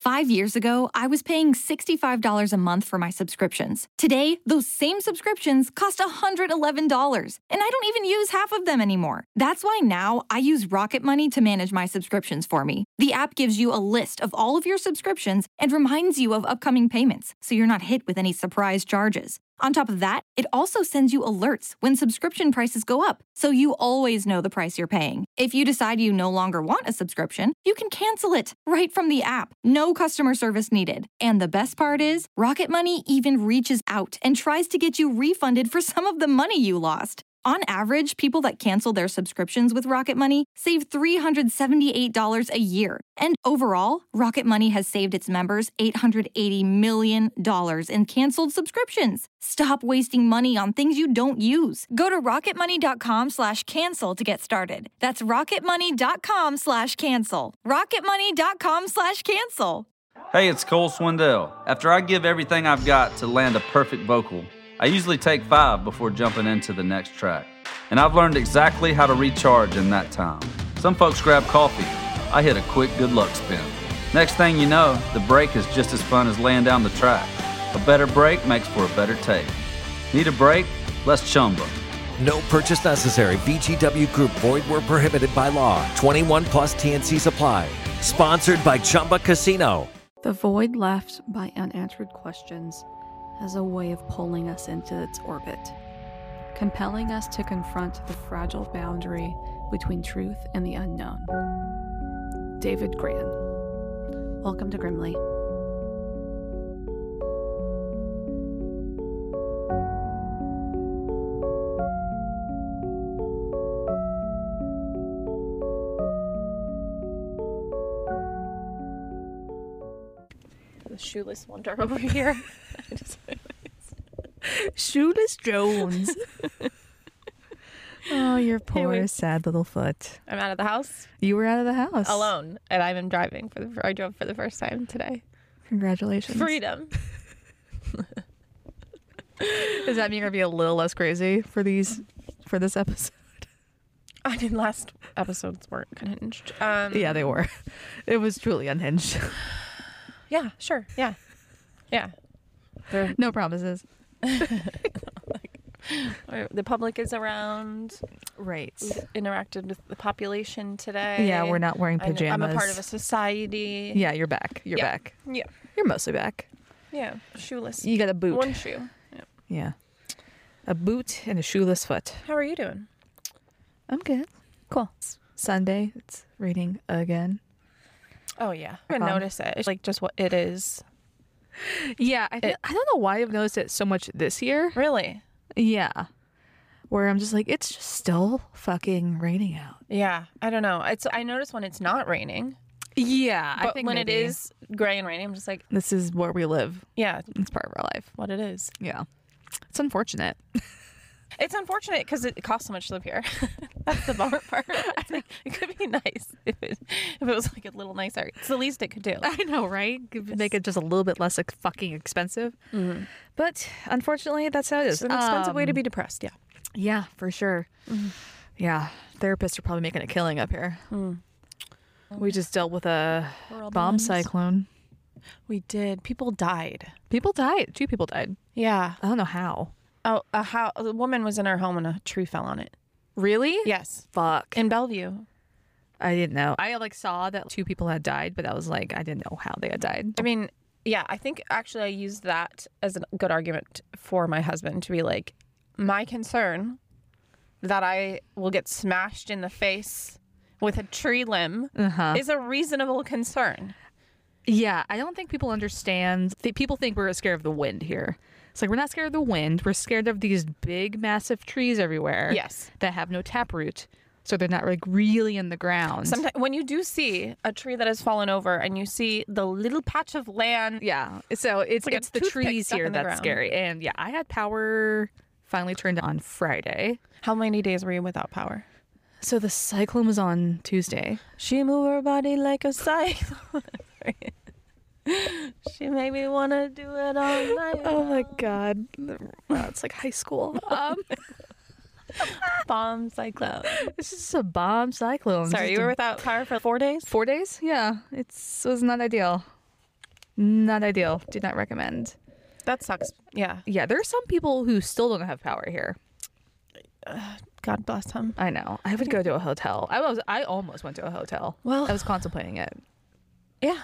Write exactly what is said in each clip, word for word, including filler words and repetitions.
Five years ago, I was paying sixty-five dollars a month for my subscriptions. Today, those same subscriptions cost one hundred eleven dollars, and I don't even use half of them anymore. That's why now I use Rocket Money to manage my subscriptions for me. The app gives you a list of all of your subscriptions and reminds you of upcoming payments, so you're not hit with any surprise charges. On top of that, it also sends you alerts when subscription prices go up, so you always know the price you're paying. If you decide you no longer want a subscription, you can cancel it right from the app. No customer service needed. And the best part is, Rocket Money even reaches out and tries to get you refunded for some of the money you lost. On average, people that cancel their subscriptions with Rocket Money save three hundred seventy-eight dollars a year. And overall, Rocket Money has saved its members eight hundred eighty million dollars in canceled subscriptions. Stop wasting money on things you don't use. Go to rocketmoney.com slash cancel to get started. That's rocketmoney.com slash cancel. rocketmoney.com slash cancel. Hey, it's Cole Swindell. After I give everything I've got to land a perfect vocal, I usually take five before jumping into the next track. And I've learned exactly how to recharge in that time. Some folks grab coffee. I hit a quick good luck spin. Next thing you know, the break is just as fun as laying down the track. A better break makes for a better take. Need a break? Let's Chumba. No purchase necessary. V G W Group. Void where prohibited by law. twenty-one plus T N Cs apply. Sponsored by Chumba Casino. The void left by unanswered questions has a way of pulling us into its orbit, compelling us to confront the fragile boundary between truth and the unknown. David Grann. Welcome to Grimly. The shoeless wonder over here. I just Shoeless Jones. Oh, your poor, Anyway. sad little foot. I'm out of the house You were out of the house. alone, and I've been driving for the. I drove for the first time today. Congratulations. Freedom. Does that mean you're going to be a little less crazy for these, for this episode? I mean, last episodes weren't unhinged. Um, Yeah, they were. It was truly unhinged. Yeah, sure. Yeah. Yeah. They're, No promises. the public is around. Right. We've interacted with the population today. Yeah, we're not wearing I know- pajamas. I'm a part of a society. Yeah, you're back. You're Yeah. back. Yeah. You're mostly back. Yeah. Shoeless. You got a boot. One shoe. Yeah. Yeah. A boot and a shoeless foot. How are you doing? I'm good. Cool. It's Sunday. It's raining again. Oh yeah. I didn't Um, notice it. It's like just what it is. Yeah, I, th- It- I don't know why I've noticed it so much this year. Really? Yeah. Where I'm just like, it's just still fucking raining out. Yeah. I don't know. It's I notice when it's not raining, Yeah. but when it is gray and rainy, I'm just like, This is where we live. yeah, It's part of our life. what it is. Yeah. It's unfortunate. It's unfortunate because it costs so much to live here. That's the bummer part. It's like, it could be nice if it if it was like a little nicer. It's the least it could do. I know, right? Could Make it just a little bit less like, fucking expensive. Mm-hmm. But unfortunately, that's how it is. It's an expensive way to Um, be depressed. Yeah. Yeah, for sure. Yeah. Therapists are probably making a killing up here. Mm. We just dealt with a We're all the bomb ones. cyclone. We did. People died. People died. Two people died. Yeah. I don't know how. Oh, a how a woman was in her home and a tree fell on it. Really? Yes. Fuck. In Bellevue. I didn't know. I like saw that two people had died, but I was like, I didn't know how they had died. I mean, yeah, I think actually I used that as a good argument for my husband to be like, my concern that I will get smashed in the face with a tree limb Uh-huh. is a reasonable concern. Yeah, I don't think people understand. Th- people think we're scared of the wind here. It's like, we're not scared of the wind. We're scared of these big, massive trees everywhere. Yes. That have no taproot. So they're not like really in the ground. Sometimes when you do see a tree that has fallen over and you see the little patch of land, Yeah. So it's like a it's the toothpick trees stuck here in the that's ground. scary. And yeah, I had power finally turned on Friday. how many days were you without power? So the cyclone was on Tuesday. She moved her body like a cyclone. She made me want to do it all night. Oh my god. Wow, it's like high school. Um, Bomb cyclone. this is a bomb cyclone. Sorry, Just you a- were without power for four days? four days? Yeah. It's it was not ideal. Not ideal. Do not recommend. That sucks. Yeah. Yeah, there are some people who still don't have power here. God bless him. I know. I would go to a hotel. I was. I almost went to a hotel. Well- I was contemplating it. Yeah.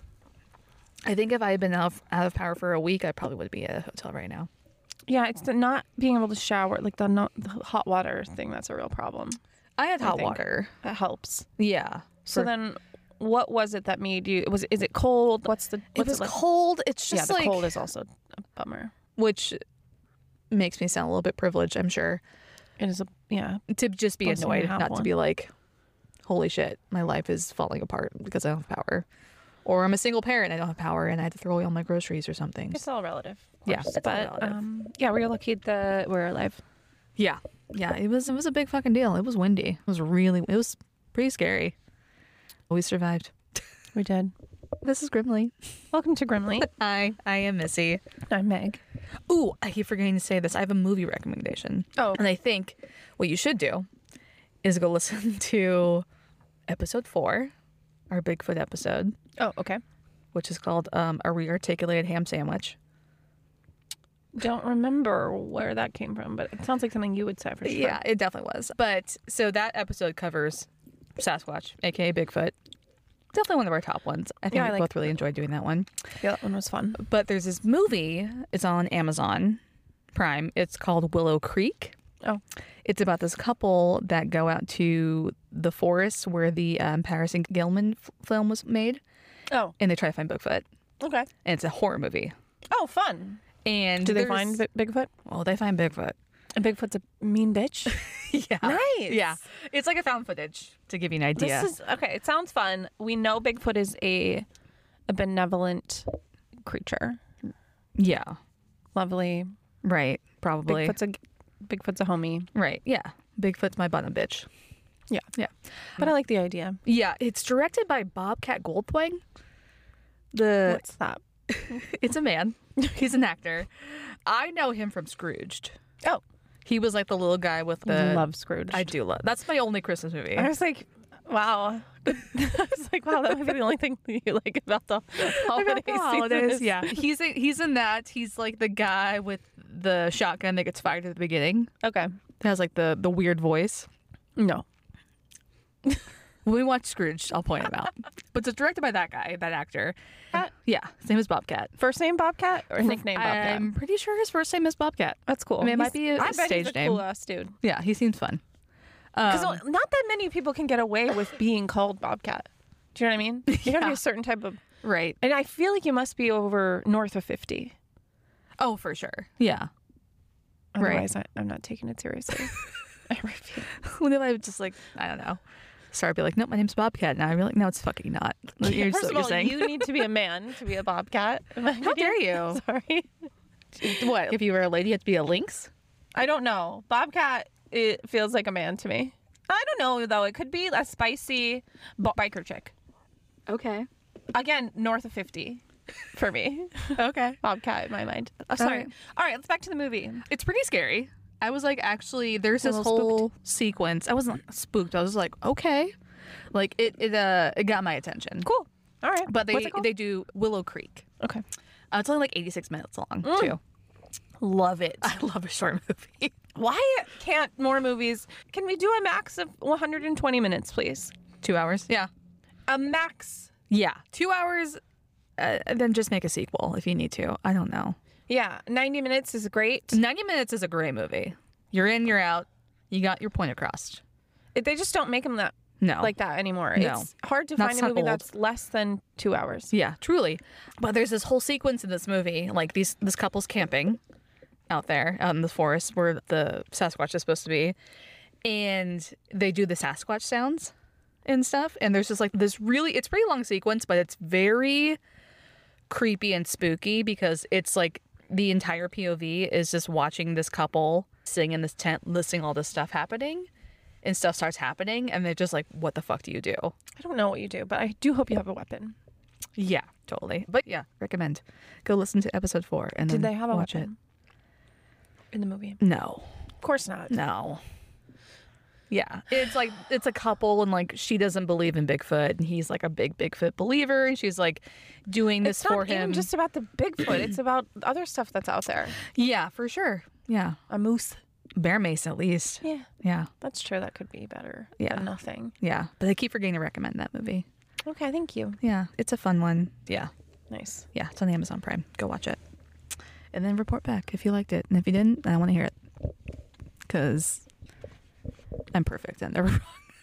I think if I had been out of, out of power for a week, I probably would be at a hotel right now. Yeah, it's the not being able to shower, like the, not, the hot water thing. That's a real problem. I had I hot think. water. That helps. Yeah. So For- then, what was it that made you? Was is it cold? What's the? it What's was like? cold. It's Yeah, just the like cold is also a bummer. which makes me sound a little bit privileged. I'm sure It is a yeah. to just be Blessing to annoyed, have not to one. be like, "Holy shit, my life is falling apart because I don't have power," or I'm a single parent, I don't have power, and I had to throw away all my groceries or something. It's all relative. of Yeah, course, it's all but relative. um, yeah, we're lucky that we're alive. Yeah, yeah. It was it was a big fucking deal. It was windy. It was really it was pretty scary. We survived. We did. This is Grimly. Welcome to Grimly. Hi, I am Missy. I'm Meg. Ooh, I keep forgetting to say this. I have a movie recommendation. Oh. And I think what you should do is go listen to episode four, our Bigfoot episode, Oh, okay. which is called um, A Rearticulated Ham Sandwich. Don't remember where that came from, but it sounds like something you would say for sure. Yeah, it definitely was. But so that episode covers Sasquatch, aka Bigfoot. Definitely one of our top ones. I think Yeah, we I like both really enjoyed doing that one. Yeah, that one was fun. But there's this movie. It's on Amazon Prime. It's called Willow Creek. Oh. It's about this couple that go out to the forest where the um, Paris and Gilman f- film was made, Oh, and they try to find Bigfoot. okay. And it's a horror movie. Oh, fun. And Do they there's- find Bi- Bigfoot? Oh, they find Bigfoot. And Bigfoot's a mean bitch. Yeah. Nice. Yeah. It's like a found footage to give you an idea. This is okay. It sounds fun. We know Bigfoot is a a benevolent creature. Yeah. Lovely. Right. Probably. Bigfoot's a Bigfoot's a homie. Right. Yeah. Bigfoot's my bottom bitch. Yeah. Yeah. But I like the idea. Yeah. It's directed by Bobcat Goldthwait. The What's that? It's a man. He's an actor. I know him from Scrooged. Oh, He was like the little guy with the. love Scrooge. I do love. That's my only Christmas movie. I was like, wow. I was like, wow, that might be the only thing that you like about the holiday season. Holidays, is- yeah. He's a, he's in that. He's like the guy with the shotgun that gets fired at the beginning. Okay. That has like the the weird voice. No. When we watch Scrooge, I'll point him out. But it's directed by that guy, that actor. Bobcat? Yeah, his name is Bobcat. First name Bobcat or nickname Bobcat? I'm pretty sure his first name is Bobcat. That's cool. I mean, it might He's- be a I bet stage he's a name. cool ass dude. Yeah, he seems fun. Because Um, not that many people can get away with being called Bobcat. Do you know what I mean? You gotta be Yeah. a certain type of. right. And I feel like you must be over north of fifty. Oh, for sure. Yeah. Right. Otherwise, I, I'm not taking it seriously. I refuse. When I would just like, I don't know, start to be like, no, my name's Bobcat. Now I'm like, no, it's fucking not. You're First so of you're all, saying. you need to be a man to be a Bobcat. How dare you? Sorry. What? If you were a lady, you have to be a lynx? I don't know. Bobcat, it feels like a man to me. I don't know, though. It could be a spicy b- biker chick. Okay. Again, north of fifty for me. Okay. Bobcat in my mind. Oh, All sorry. right. All right, let's back to the movie. It's pretty scary. I was like, actually, there's A this little whole sequence. I wasn't spooked. I was like, okay. Like, it, it, uh, it got my attention. Cool. All right. But What's they it called? they do Willow Creek. Okay. Uh, it's only like eighty-six minutes long, Mm. too. Love it. I love a short movie. Why can't more movies? Can we do a max of one hundred twenty minutes, please? Two hours? Yeah. A max. Yeah. Two hours, uh, then just make a sequel if you need to. I don't know. Yeah, ninety minutes is great. ninety minutes is a great movie. You're in, you're out. You got your point across. It- They just don't make them that No. like that anymore. No. It's hard to That's find a not movie old. that's less than two hours. Yeah, truly. But there's this whole sequence in this movie, like these this couple's camping out there out in the forest where the Sasquatch is supposed to be, and they do the Sasquatch sounds and stuff. And there's just like this really, it's a pretty long sequence, but it's very creepy and spooky because it's like the entire P O V is just watching this couple sitting in this tent, listening all this stuff happening. And stuff starts happening, and they're just like, "What the fuck do you do?" I don't know what you do, but I do hope you have a weapon. Yeah, totally. But yeah, recommend. Go listen to episode four and Did then they have a watch weapon in the movie? it. No, Of course not. no. Yeah, it's like it's a couple, and like she doesn't believe in Bigfoot, and he's like a big Bigfoot believer, and she's like doing this It's for not him. even just about the Bigfoot. It's about other stuff that's out there. Yeah, for sure. Yeah, A moose. bear mace at least. Yeah, Yeah, that's true. That could be better Yeah. than nothing. yeah. But I keep forgetting to recommend that movie. Okay, thank you. Yeah, it's a fun one. Yeah, Nice. yeah. It's on Amazon Prime. Go watch it, and then report back if you liked it, and if you didn't, I want to hear it because I'm perfect and they're wrong.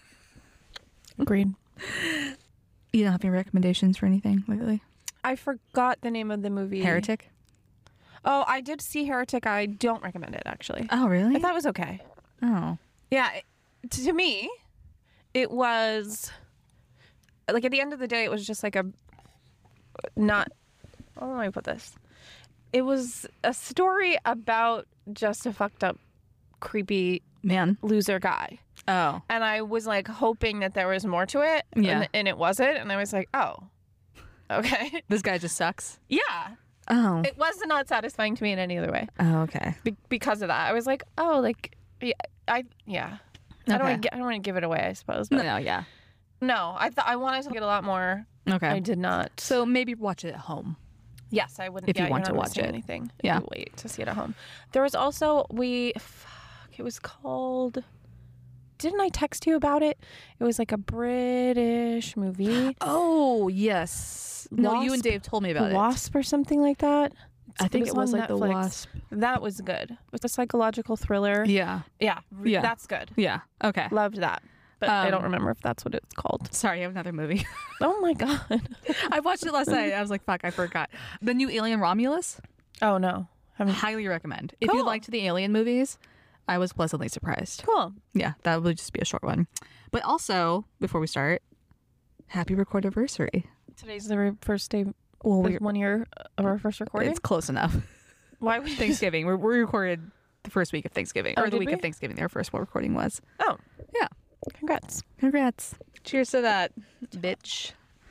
Agreed. You don't have any recommendations for anything lately? I forgot the name of the movie. Heretic. Oh, I did see Heretic. I don't recommend it, actually. Oh, really? I thought it was okay. Oh. Yeah, it- to me, it was like at the end of the day, it was just like a not. How do I put this? It was a story about just a fucked up, creepy Man. loser guy, Oh. and I was like hoping that there was more to it. Yeah. and, and it wasn't, and I was like, oh, okay, This guy just sucks. yeah. Oh. It was not satisfying to me in any other way Oh, okay. Be- because of that. I was like, oh, like, yeah, I yeah. I don't Okay. want to. I don't want to give it away. I suppose. No, But no, yeah. no, I thought I wanted to get a lot more. Okay. I did not. So maybe watch it at home. Yes, I wouldn't. If you yeah, want you're to not watch missing it. anything. Yeah. You wait to see it at home. There was also we. Fuck, it was called. Didn't I text you about it? It was like a British movie. Oh, yes. No, you and Wasp? Dave told me about Wasp or something like that. I think it was on like The Netflix. Wasp. That was good. It was a psychological thriller. it. Yeah. Yeah, Yeah. that's good. Yeah. Okay. Loved that. But I don't Um, remember if that's what it's called. Sorry, I have another movie. Oh my god. I watched it last night. I was like, fuck, I forgot. The new Alien Romulus. Oh no. Haven't- Highly recommend. If you Cool. liked the Alien movies, I was pleasantly surprised. Cool. Yeah, that would just be a short one. But also, before we start, happy recordiversary. Today's the re- first day. Well, Well, we're, one year of our first recording. it's close enough. Why we Thanksgiving. We're, we recorded the first week of Thanksgiving, Oh, or the did week we? of Thanksgiving. Our first recording was. Oh, Yeah. congrats. Congrats. Cheers to that, bitch.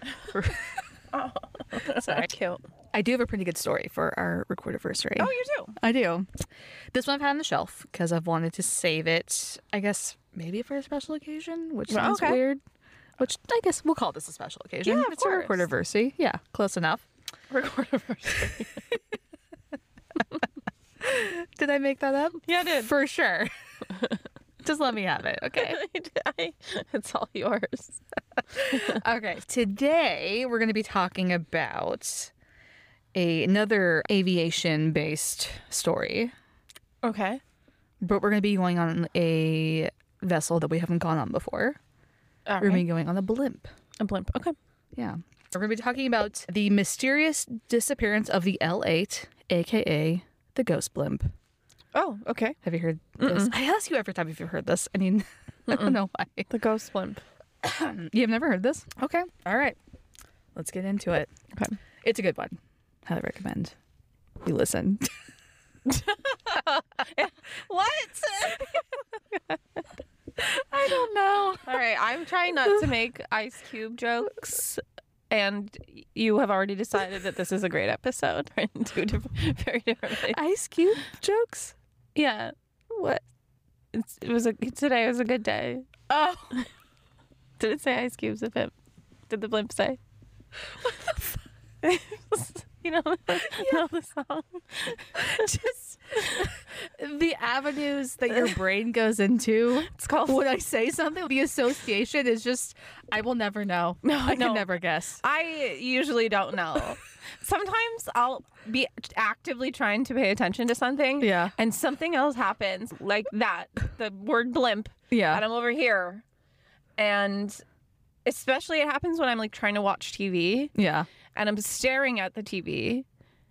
Sorry. Cute. I do have a pretty good story for our recordiversary. Oh, you do. I do. This one I've had on the shelf because I've wanted to save it, I guess, maybe for a special occasion, which Well, sounds okay. weird. Which I guess we'll call this a special occasion. Yeah, of it's course. a recordiversary. Yeah, close enough. Recordiversary. Did I make that up? Yeah, I did. For sure. Just let me have it, okay? I- it's all yours. Okay. Today we're going to be talking about a, another aviation-based story, Okay. but we're going to be going on a vessel that we haven't gone on before. All We're going to right. be going on a blimp. A blimp. Okay. Yeah. We're going to be talking about the mysterious disappearance of the L eight, aka the ghost blimp. Oh, okay. Have you heard this? I ask you every time if you've heard this. I mean, I don't know why. The ghost blimp. You've never heard this? Okay. All right. Let's get into it. Okay. It's a good one. Highly recommend you listen. What? I don't know. All right. I'm trying not to make Ice Cube jokes. And you have already decided that this is a great episode. We're in two different, very different places. Ice Cube jokes? Yeah. What? It's, it was a today was a good day. Oh. Did it say Ice Cube's a pimp? Did the blimp say? What the fuck? You know, you know the song. Just the avenues that your brain goes into. It's called. When I say something, the association is just, I will never know. No, I no. can never guess. I usually don't know. Sometimes I'll be actively trying to pay attention to something. Yeah. And something else happens, like that, the word blimp. Yeah. And I'm over here. And especially it happens when I'm like trying to watch T V. Yeah. And I'm staring at the T V.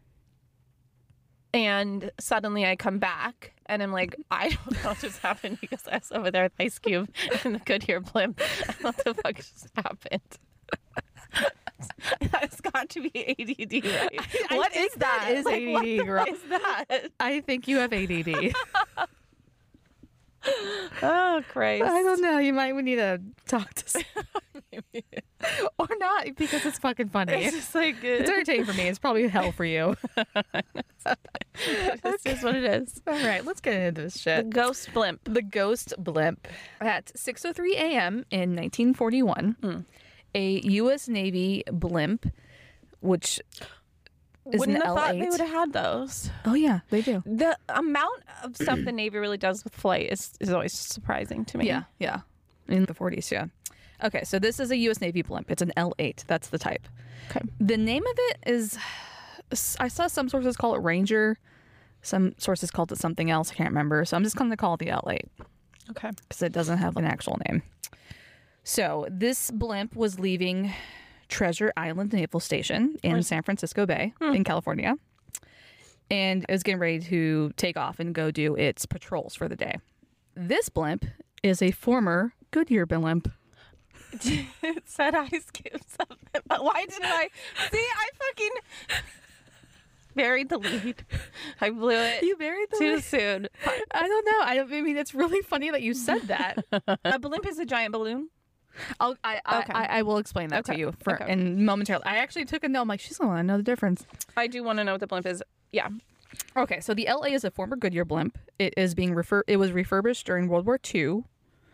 And suddenly I come back and I'm like, I don't know what just happened because I was over there with Ice Cube and the Goodyear blimp. What the fuck just happened? That's got to be A D D, right? I What think is that? that is Like, A D D, what the girl. is that? I think you have A D D. Oh, Christ. I don't know. You might need to talk to someone. or not, because it's fucking funny. It's just like It's entertaining for me. It's probably hell for you. this is what it is. All right, let's get into this The shit. ghost blimp. The Ghost Blimp. At six oh three a.m. in nineteen forty-one, Mm. a U S Navy blimp, which is Wouldn't an have L thought eight. they would have had those. Oh, yeah, they do. The amount of stuff the Navy really does with flight is, is always surprising to me. Yeah, yeah. In the forties, yeah. Okay, so this is a U S Navy blimp. It's an L eight. That's the type. Okay. The name of it is, I saw some sources call it Ranger. Some sources called it something else. I can't remember. So I'm just going to call it the L eight Okay. because it doesn't have an actual name. So this blimp was leaving Treasure Island Naval Station in San Francisco Bay in California. And it was getting ready to take off and go do its patrols for the day. This blimp is a former Goodyear blimp. It said ice cube something. But why didn't I? See, I fucking buried the lead. I blew it You buried the too lead? soon. I don't know. I, don't, I mean, it's really funny that you said that. A blimp is a giant balloon. I'll, I, I, Okay. I, I will explain that to Okay. you for Okay. and momentarily. I actually took a note. I'm like, she's going to know the difference. I do want to know what the blimp is. Yeah. Okay, so the L A is a former Goodyear blimp. It is being refer. It was refurbished during World War Two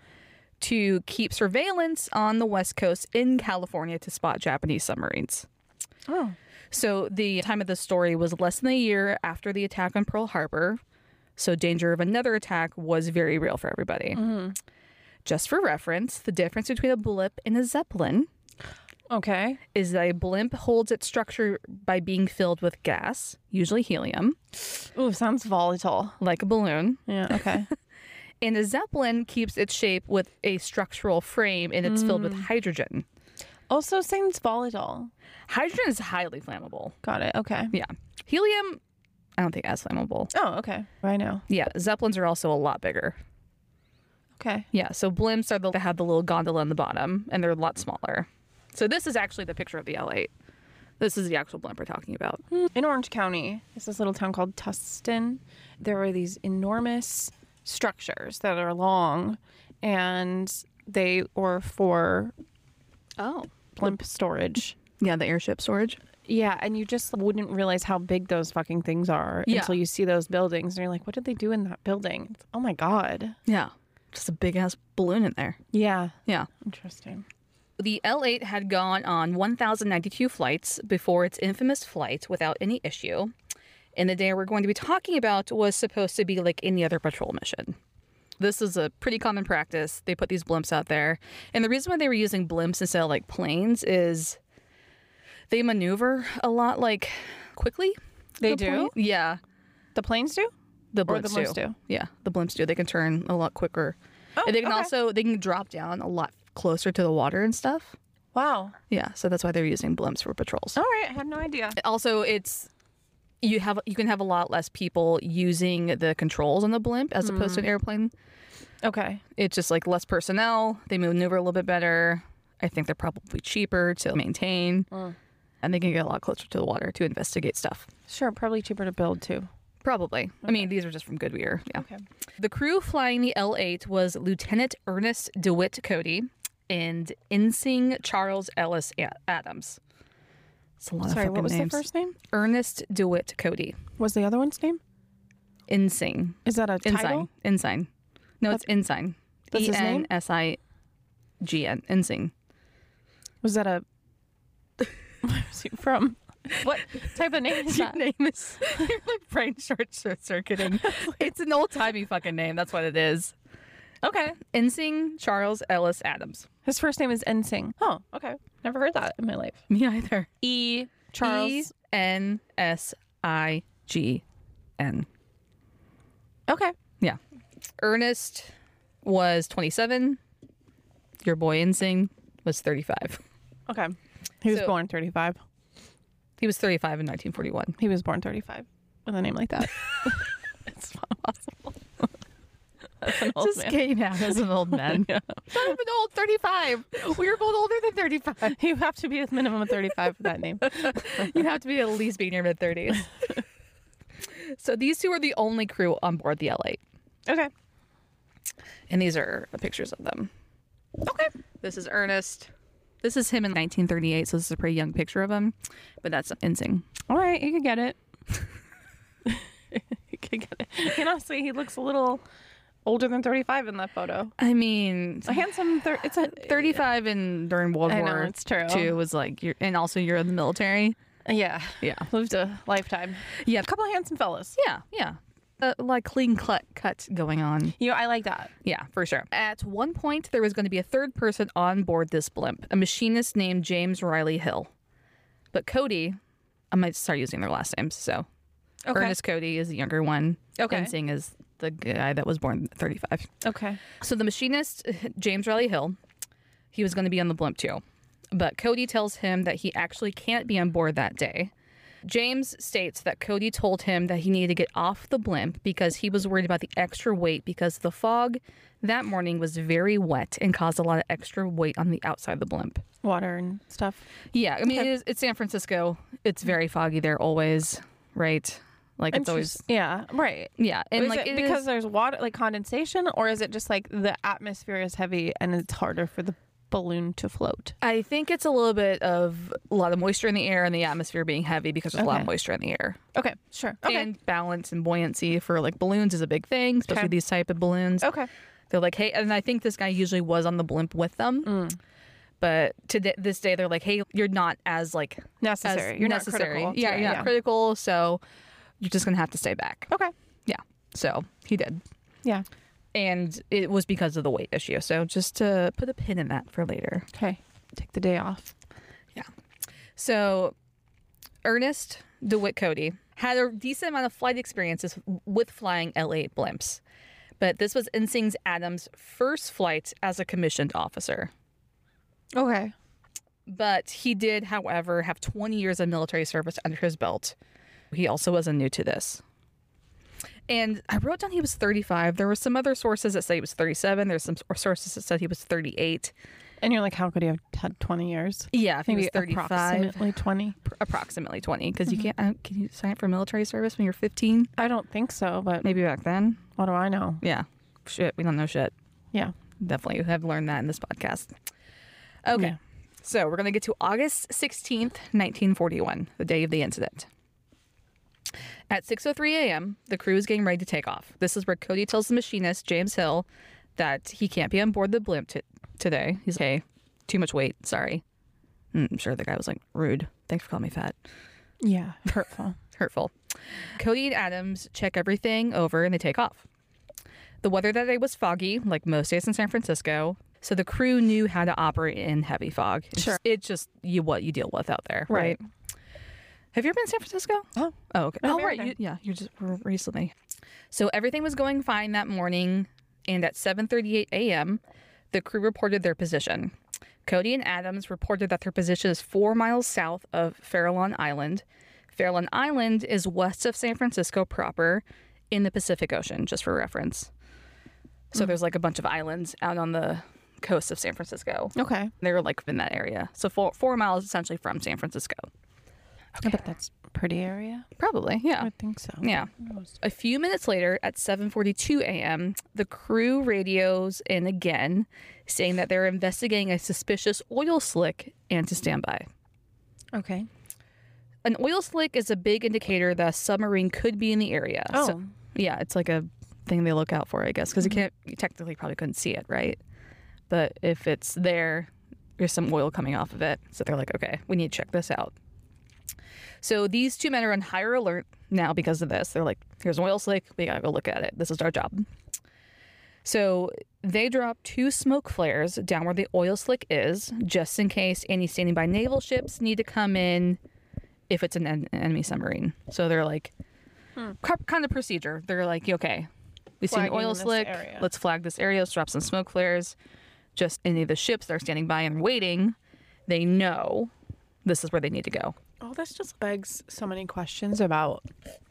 to keep surveillance on the West Coast in California to spot Japanese submarines. Oh. So the time of the story was less than a year after the attack on Pearl Harbor. So danger of another attack was very real for everybody. Just for reference, the difference between a blimp and a Zeppelin Okay. is that a blimp holds its structure by being filled with gas, usually helium, Ooh, sounds volatile. like a balloon. Yeah. Okay. And a Zeppelin keeps its shape with a structural frame and it's filled with hydrogen. Also sounds volatile. Hydrogen is highly flammable. Got it. Okay. Yeah. Helium, I don't think as flammable. Oh, okay. I know. Yeah. Zeppelins are also a lot bigger. Okay. Yeah. So blimps are the that have the little gondola on the bottom and they're a lot smaller. So this is actually the picture of the L eight. This is the actual blimp we're talking about. In Orange County, there's this little town called Tustin. There are these enormous structures that are long, and they were for Oh. blimp storage. Yeah, the airship storage. Yeah, and you just wouldn't realize how big those fucking things are Yeah. until you see those buildings, and you're like, what did they do in that building? It's, oh my God. Yeah. Just a big ass balloon in there. Yeah. Yeah. Interesting. The L eight had gone on one thousand ninety-two flights before its infamous flight without any issue. And the day we're going to be talking about was supposed to be like any other patrol mission. This is a pretty common practice. They put these blimps out there. And the reason why they were using blimps instead of like planes is they maneuver a lot like quickly. They The do? plane- Yeah. The planes do? The Or blimps, the blimps do. do? Yeah, the blimps do. They can turn a lot quicker. Oh, and they can okay. also they can drop down a lot closer to the water and stuff. Wow. Yeah, so that's why they're using blimps for patrols. All right. I had no idea. Also, it's you have you can have a lot less people using the controls on the blimp as opposed to an airplane. Okay. It's just like less personnel. They maneuver a little bit better. I think they're probably cheaper to maintain, and they can get a lot closer to the water to investigate stuff. Sure. Probably cheaper to build too. Probably. I mean, these are just from Goodyear. Yeah. Okay. The crew flying the L eight was Lieutenant Ernest DeWitt Cody and Ensign Charles Ellis A- Adams. It's a lot Sorry, of what fucking was names. the first name? Ernest DeWitt Cody. Was the other one's name? Ensign. Is that a Ensign. title? Ensign. No, it's Ensign. That's his E name? N S I G N. Ensign. Was that a... Where's he from? What type of name is Your that? name is... You're like brain short circuiting. It's an old-timey fucking name. That's what it is. Okay. Ensign Charles Ellis Adams. His first name is Ensing. Oh, okay. Never heard that in my life. Me either. E. Charles. E N S I G N. Okay. Yeah. Ernest was twenty-seven. Your boy Ensign was thirty-five. Okay. He was So- born thirty-five. He was thirty-five in nineteen forty-one. He was born thirty-five with a name like that. It's not possible. That's an old Just man. came out as an old man. Not even old, thirty-five. We were both older than thirty-five. You have to be a minimum of thirty-five for that name. You have to be at least be in your mid-thirties. So these two are the only crew on board the L eight. Okay. And these are pictures of them. Okay. This is Ernest. This is him in nineteen thirty-eight, so this is a pretty young picture of him. But that's Ensing. All right, you can get it. You can get it. And honestly, he looks a little older than thirty-five in that photo. I mean, A handsome. Thir- it's a thirty-five and during World I know, War it's true. Two was like, you're, and also you're in the military. Yeah, Yeah. lived a lifetime. Yeah. A couple of handsome fellas. Yeah, yeah. Uh, like clean cut cut going on. You know, I like that. Yeah, for sure. At one point, there was going to be a third person on board this blimp, a machinist named James Riley Hill. But Cody, I might start using their last names. So Okay. Ernest Cody is the younger one. Okay. Ensing is the guy that was born at thirty-five. Okay. So the machinist, James Riley Hill, he was going to be on the blimp too. But Cody tells him that he actually can't be on board that day. James states that Cody told him that he needed to get off the blimp because he was worried about the extra weight because the fog that morning was very wet and caused a lot of extra weight on the outside of the blimp. Water and stuff. Yeah, I mean, it is, it's San Francisco. It's very foggy there always, right? Like it's always, Interest- yeah, right. yeah. And is like it it because is- there's water, like condensation, or is it just like the atmosphere is heavy and it's harder for the balloon to float? I think it's a little bit of a lot of moisture in the air and the atmosphere being heavy because there's a lot of Okay. moisture in the air. Okay, sure. Okay. And balance and buoyancy for like balloons is a big thing, especially Okay. these type of balloons. okay. They're like, hey, and I think this guy usually was on the blimp with them. Mm. But to this day, they're like, hey, you're not as like Necessary. as You're necessary. not critical. Yeah, to it, you're not critical. So you're just gonna have to stay back. Okay. Yeah. So he did, Yeah. and it was because of the weight issue. So just to put a pin in that for later. Okay. Take the day off. So Ernest DeWitt Cody had a decent amount of flight experiences with flying L eight blimps, but this was Ensing Adams' first flight as a commissioned officer. Okay. But he did, however, have twenty years of military service under his belt. He also wasn't new to this. And I wrote down he was thirty-five. There were some other sources that say he was thirty-seven. There's some sources that said he was thirty-eight. And you're like, how could he have had twenty years? Yeah, if he Maybe was thirty-five. approximately twenty. Approximately twenty, because you can't. I don't- Can you sign up for military service when you're fifteen? I don't think so, but Maybe back then. what do I know? Yeah, shit. We don't know shit. Yeah. Definitely have learned that in this podcast. Okay, Yeah. so we're gonna get to August sixteenth, nineteen forty-one, the day of the incident. At six oh three a.m., the crew is getting ready to take off. This is where Cody tells the machinist, James Hill, that he can't be on board the blimp t- today. He's like, hey, too much weight, sorry. Mm, I'm sure the guy was like, rude. Thanks for calling me fat. Yeah. Hurtful. Hurtful. Cody and Adams check everything over and they take off. The weather that day was foggy, like most days in San Francisco, so the crew knew how to operate in heavy fog. It's Sure. just, it's just you what you deal with out there, right? Right. Have you ever been to San Francisco? Oh. Oh, okay. I've Oh, been right. there. You, yeah, you're just r- recently. So everything was going fine that morning, and at seven thirty-eight a.m., the crew reported their position. Cody and Adams reported that their position is four miles south of Farallon Island. Farallon Island is west of San Francisco proper in the Pacific Ocean, just for reference. So there's like a bunch of islands out on the coast of San Francisco. Okay. They were like in that area. So four, four miles essentially from San Francisco. I bet that's a pretty area. Probably, yeah. I think so. Yeah. A few minutes later, at seven forty-two a.m., the crew radios in again, saying that they're investigating a suspicious oil slick and to stand by. Okay. An oil slick is a big indicator that a submarine could be in the area. Oh. So, yeah, it's like a thing they look out for, I guess, because you can't, you technically probably couldn't see it, right? But if it's there, there's some oil coming off of it. So they're like, okay, we need to check this out. So these two men are on higher alert now because of this. They're like, here's an oil slick. We gotta go look at it. This is our job. So they drop two smoke flares down where the oil slick is, just in case any standing by naval ships need to come in if it's an en- enemy submarine. So they're like, Hmm. c- kind of procedure. They're like, okay, we see an Flagging oil this slick. area. Let's flag this area. Let's drop some smoke flares. Just any of the ships that are standing by and waiting, they know this is where they need to go. Oh, this just begs so many questions about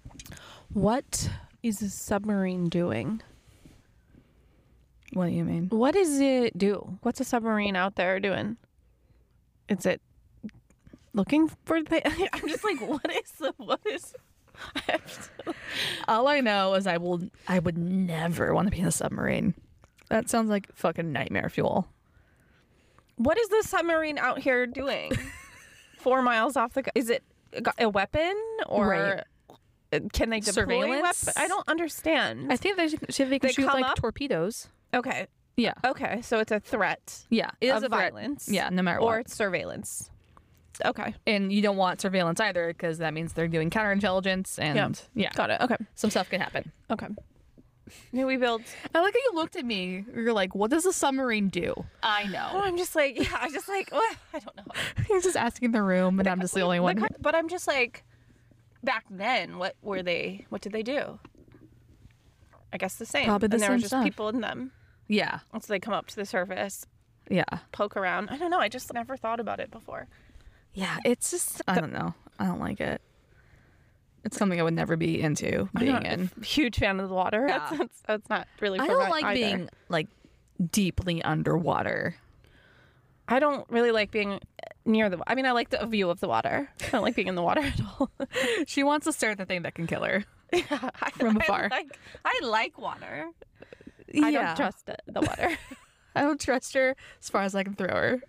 what is a submarine doing? What do you mean? What does it do? What's a submarine out there doing? Is it looking for the? I'm just like, what is the what is? I have to- All I know is I will. I would never want to be in a submarine. That sounds like fucking nightmare fuel. What is the submarine out here doing? Four miles off the. Is it a weapon or Right. can they deploy Surveillance? weapon? I don't understand. I think they, should- they can They shoot come like up? torpedoes. okay. Yeah. Okay. So it's a threat Yeah. It is of a threat. violence. Yeah, no matter Or what. it's surveillance. Okay. And you don't want surveillance either because that means they're doing counterintelligence and Yeah. yeah, Got it. Okay. some stuff can happen. Okay. Maybe we build. I like how you looked at me. You're like, what does a submarine do? I Oh, know. I'm just like, yeah, I just like, what? I don't know. He's just asking the room, and I'm just the only one. Like, but I'm just like, back then, what were they? What did they do? I guess the same. Probably the and there same were just stuff. people in them. Yeah. And so they come up to the surface, Yeah. poke around. I don't know. I just never thought about it before. Yeah. It's just, I don't know. I don't like it. It's something I would never be into I'm being not in. a huge fan of the water. Yeah. That's, that's, that's not really. For I don't my- like either. being like deeply underwater. I don't really like being near the. I mean, I like the view of the water. I don't like being in the water at all. She wants to stare at the thing that can kill her. yeah, I, From afar. I like, I like water. I Yeah. don't trust it, the water. I don't trust her as far as I can throw her.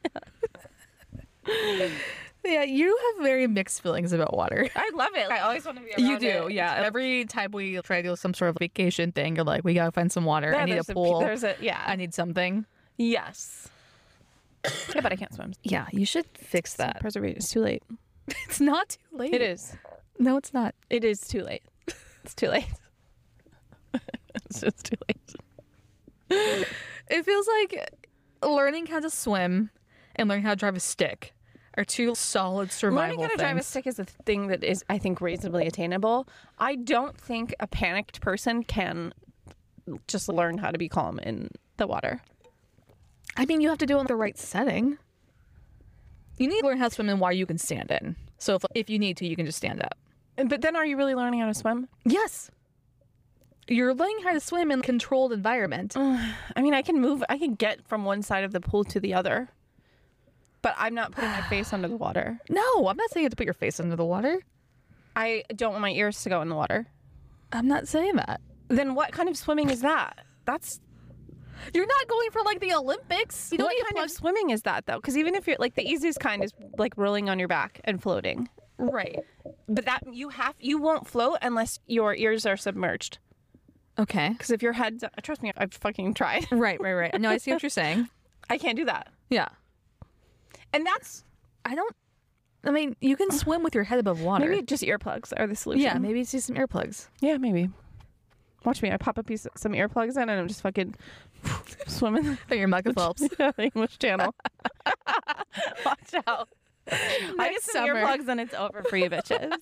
Yeah, you have very mixed feelings about water. I love it. I always want to be around You do, it. yeah. Every time we try to do some sort of vacation thing, you're like, we gotta find some water. Yeah, I need a there's pool. there's a yeah. I need something. yes. Yeah, but I can't swim. Yeah, you should fix that. Preservation. It's too late. It's not too late. It is. No, it's not. It is too late. It's too late. It's just too late. It feels like learning how to swim and learning how to drive a stick are two solid survival Learning how to things. drive a stick is a thing that is, I think, reasonably attainable. I don't think a panicked person can just learn how to be calm in the water. I mean, you have to do it in the right setting. You need to learn how to swim in water you can stand in. So if, if you need to, you can just stand up. But then are you really learning how to swim? Yes. You're learning how to swim in a controlled environment. I mean, I can move, I can get from one side of the pool to the other. But I'm not putting my face under the water. No, I'm not saying you have to put your face under the water. I don't want my ears to go in the water. I'm not saying that. Then what kind of swimming is that? That's You're not going for like the Olympics. You don't what need kind to plug... of swimming is that though? Because even if you're like the easiest kind is like rolling on your back and floating. Right. But that you have you won't float unless your ears are submerged. Okay. Because if your head's trust me, I've fucking tried. Right, right, right. No, I see what you're saying. I can't do that. Yeah. And that's I don't... I mean, you can swim with your head above water. maybe just earplugs are the solution. Yeah, maybe it's just some earplugs. Yeah, maybe. Watch me. I pop a piece of some earplugs in and I'm just fucking swimming. But your Michael Phelps. Yeah, the English Channel. Watch out. I get Next some summer. earplugs and it's over for you bitches.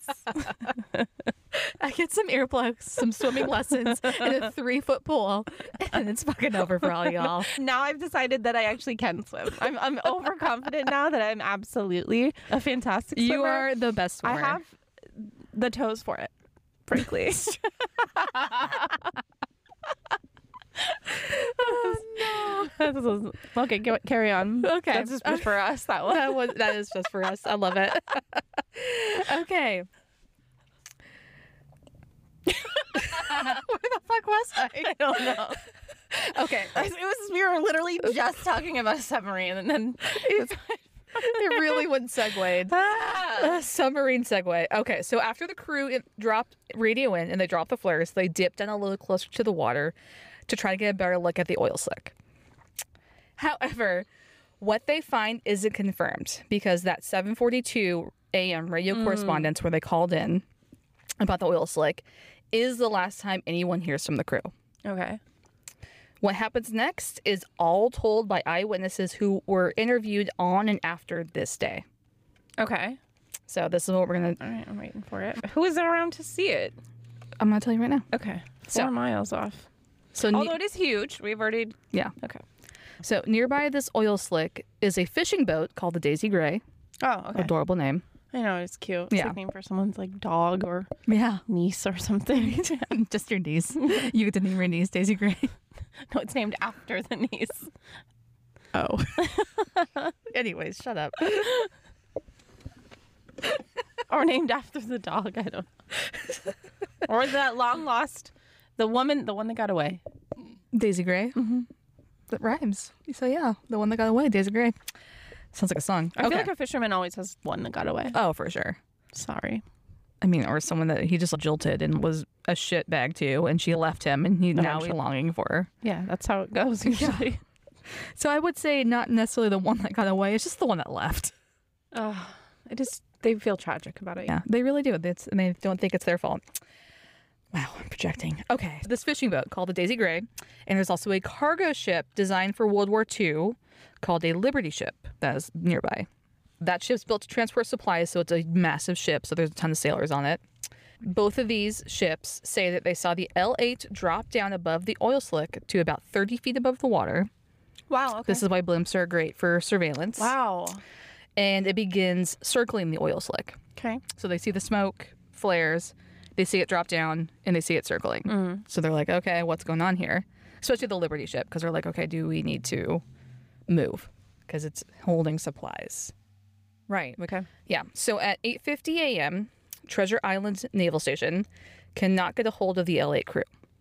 I get some earplugs, some swimming lessons, and a three foot pool, and it's fucking over for all y'all. Now I've decided that I actually can swim. I'm I'm overconfident now that I'm absolutely a fantastic swimmer. You are the best swimmer. I have the toes for it, frankly. Oh, no. Okay, go, carry on. Okay. That's just for us, that one. That was that is just for us. I love it. Okay. Where the fuck was I? I don't know. Okay. It was we were literally just talking about a submarine and then It really wouldn't segue. Uh, submarine segue. Okay, so after the crew in- dropped radio in and they dropped the flares, they dipped down a little closer to the water to try to get a better look at the oil slick. However, what they find isn't confirmed because that seven forty-two a.m. radio Mm. correspondence where they called in about the oil slick is the last time anyone hears from the crew. Okay. What happens next is all told by eyewitnesses who were interviewed on and after this day. Okay. So this is what we're gonna. All right, I'm waiting for it. Who is around to see it? I'm gonna tell you right now. Okay. So- Four miles off. So ne- Although it is huge, we've already. yeah. Okay. So nearby this oil slick is a fishing boat called the Daisy Gray. Oh, okay. Adorable name. I know it's cute. It's Yeah. like name for someone's like dog or Yeah. niece or something. Just your niece. You get to name your niece Daisy Gray. No, it's named after the niece. Oh. Anyways, shut up. Or named after the dog. I don't know. Or that long lost, the woman, the one that got away. Daisy Gray. Mm-hmm. That rhymes. So yeah, the one that got away, Daisy Gray. Sounds like a song. I okay. feel like a fisherman always has one that got away. Oh, for sure. Sorry. I mean, or someone that he just jilted and was a shit bag too, and she left him, and he now he's longing for her. Yeah, that's how it goes usually. Yeah. So I would say not necessarily the one that got away; it's just the one that left. Oh, I just they feel tragic about it. Yeah, they really do. It's, and they don't think it's their fault. Wow, I'm projecting. Okay, this fishing boat called the Daisy Gray, and there's also a cargo ship designed for World War Two called a Liberty ship that is nearby. That ship's built to transport supplies, so it's a massive ship, so there's a ton of sailors on it. Both of these ships say that they saw the L eight drop down above the oil slick to about thirty feet above the water. Wow, okay. This is why blimps are great for surveillance. Wow. And it begins circling the oil slick. Okay. So they see the smoke, flares, they see it drop down, and they see it circling. Mm. So they're like, okay, what's going on here? Especially the Liberty ship, because they're like, okay, do we need to move? Because it's holding supplies. Right. Okay. Yeah. So at eight fifty a.m., Treasure Island Naval Station cannot get a hold of the L eight crew.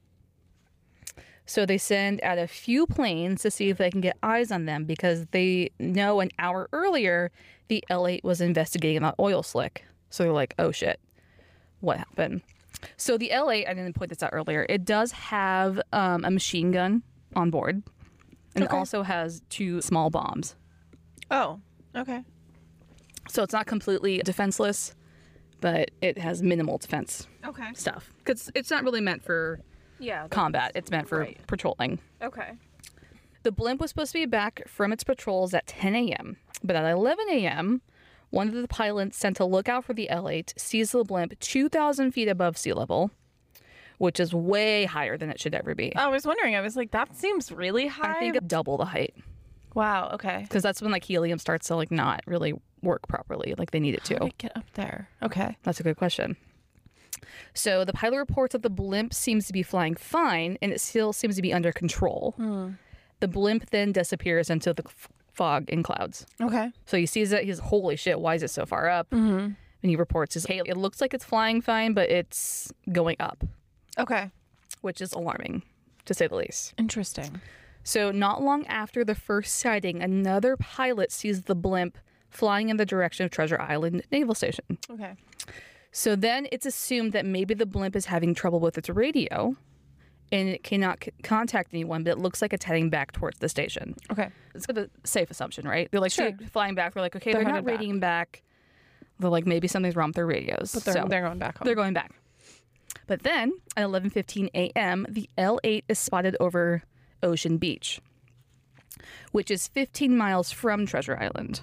So they send out a few planes to see if they can get eyes on them because they know an hour earlier the L eight was investigating that oil slick. So they're like, oh shit, what happened? So the L eight, I didn't point this out earlier, it does have um, a machine gun on board. And Okay. it also has two small bombs. Oh, okay. So it's not completely defenseless, but it has minimal defense Okay. stuff. Because it's not really meant for Yeah. combat. It's meant for right. patrolling. Okay. The blimp was supposed to be back from its patrols at ten a.m. But at eleven a.m., one of the pilots sent a lookout for the L eight sees the blimp two thousand feet above sea level, which is way higher than it should ever be. I was wondering. I was like, that seems really high. I think double the height. Wow. Okay. Because that's when like helium starts to like not really work properly like they need it to. How did it get up there? Okay. That's a good question. So the pilot reports that the blimp seems to be flying fine and it still seems to be under control. Hmm. The blimp then disappears into the f- fog and clouds. Okay. So he sees it. He's, holy shit, why is it so far up? Mm-hmm. And he reports, his, hey, it looks like it's flying fine, but it's going up, Okay. which is alarming, to say the least. Interesting. So not long after the first sighting, another pilot sees the blimp flying in the direction of Treasure Island Naval Station. Okay. So then it's assumed that maybe the blimp is having trouble with its radio and it cannot c- contact anyone, but it looks like it's heading back towards the station. Okay. It's a safe assumption, right? They're like Sure. see it flying back. They're like, okay, They're they're, not headed back. radiating back. They're like, maybe something's wrong with their radios. But they're so they're going back home. they're going back. But then at eleven fifteen a.m., the L eight is spotted over Ocean Beach, which is fifteen miles from Treasure Island.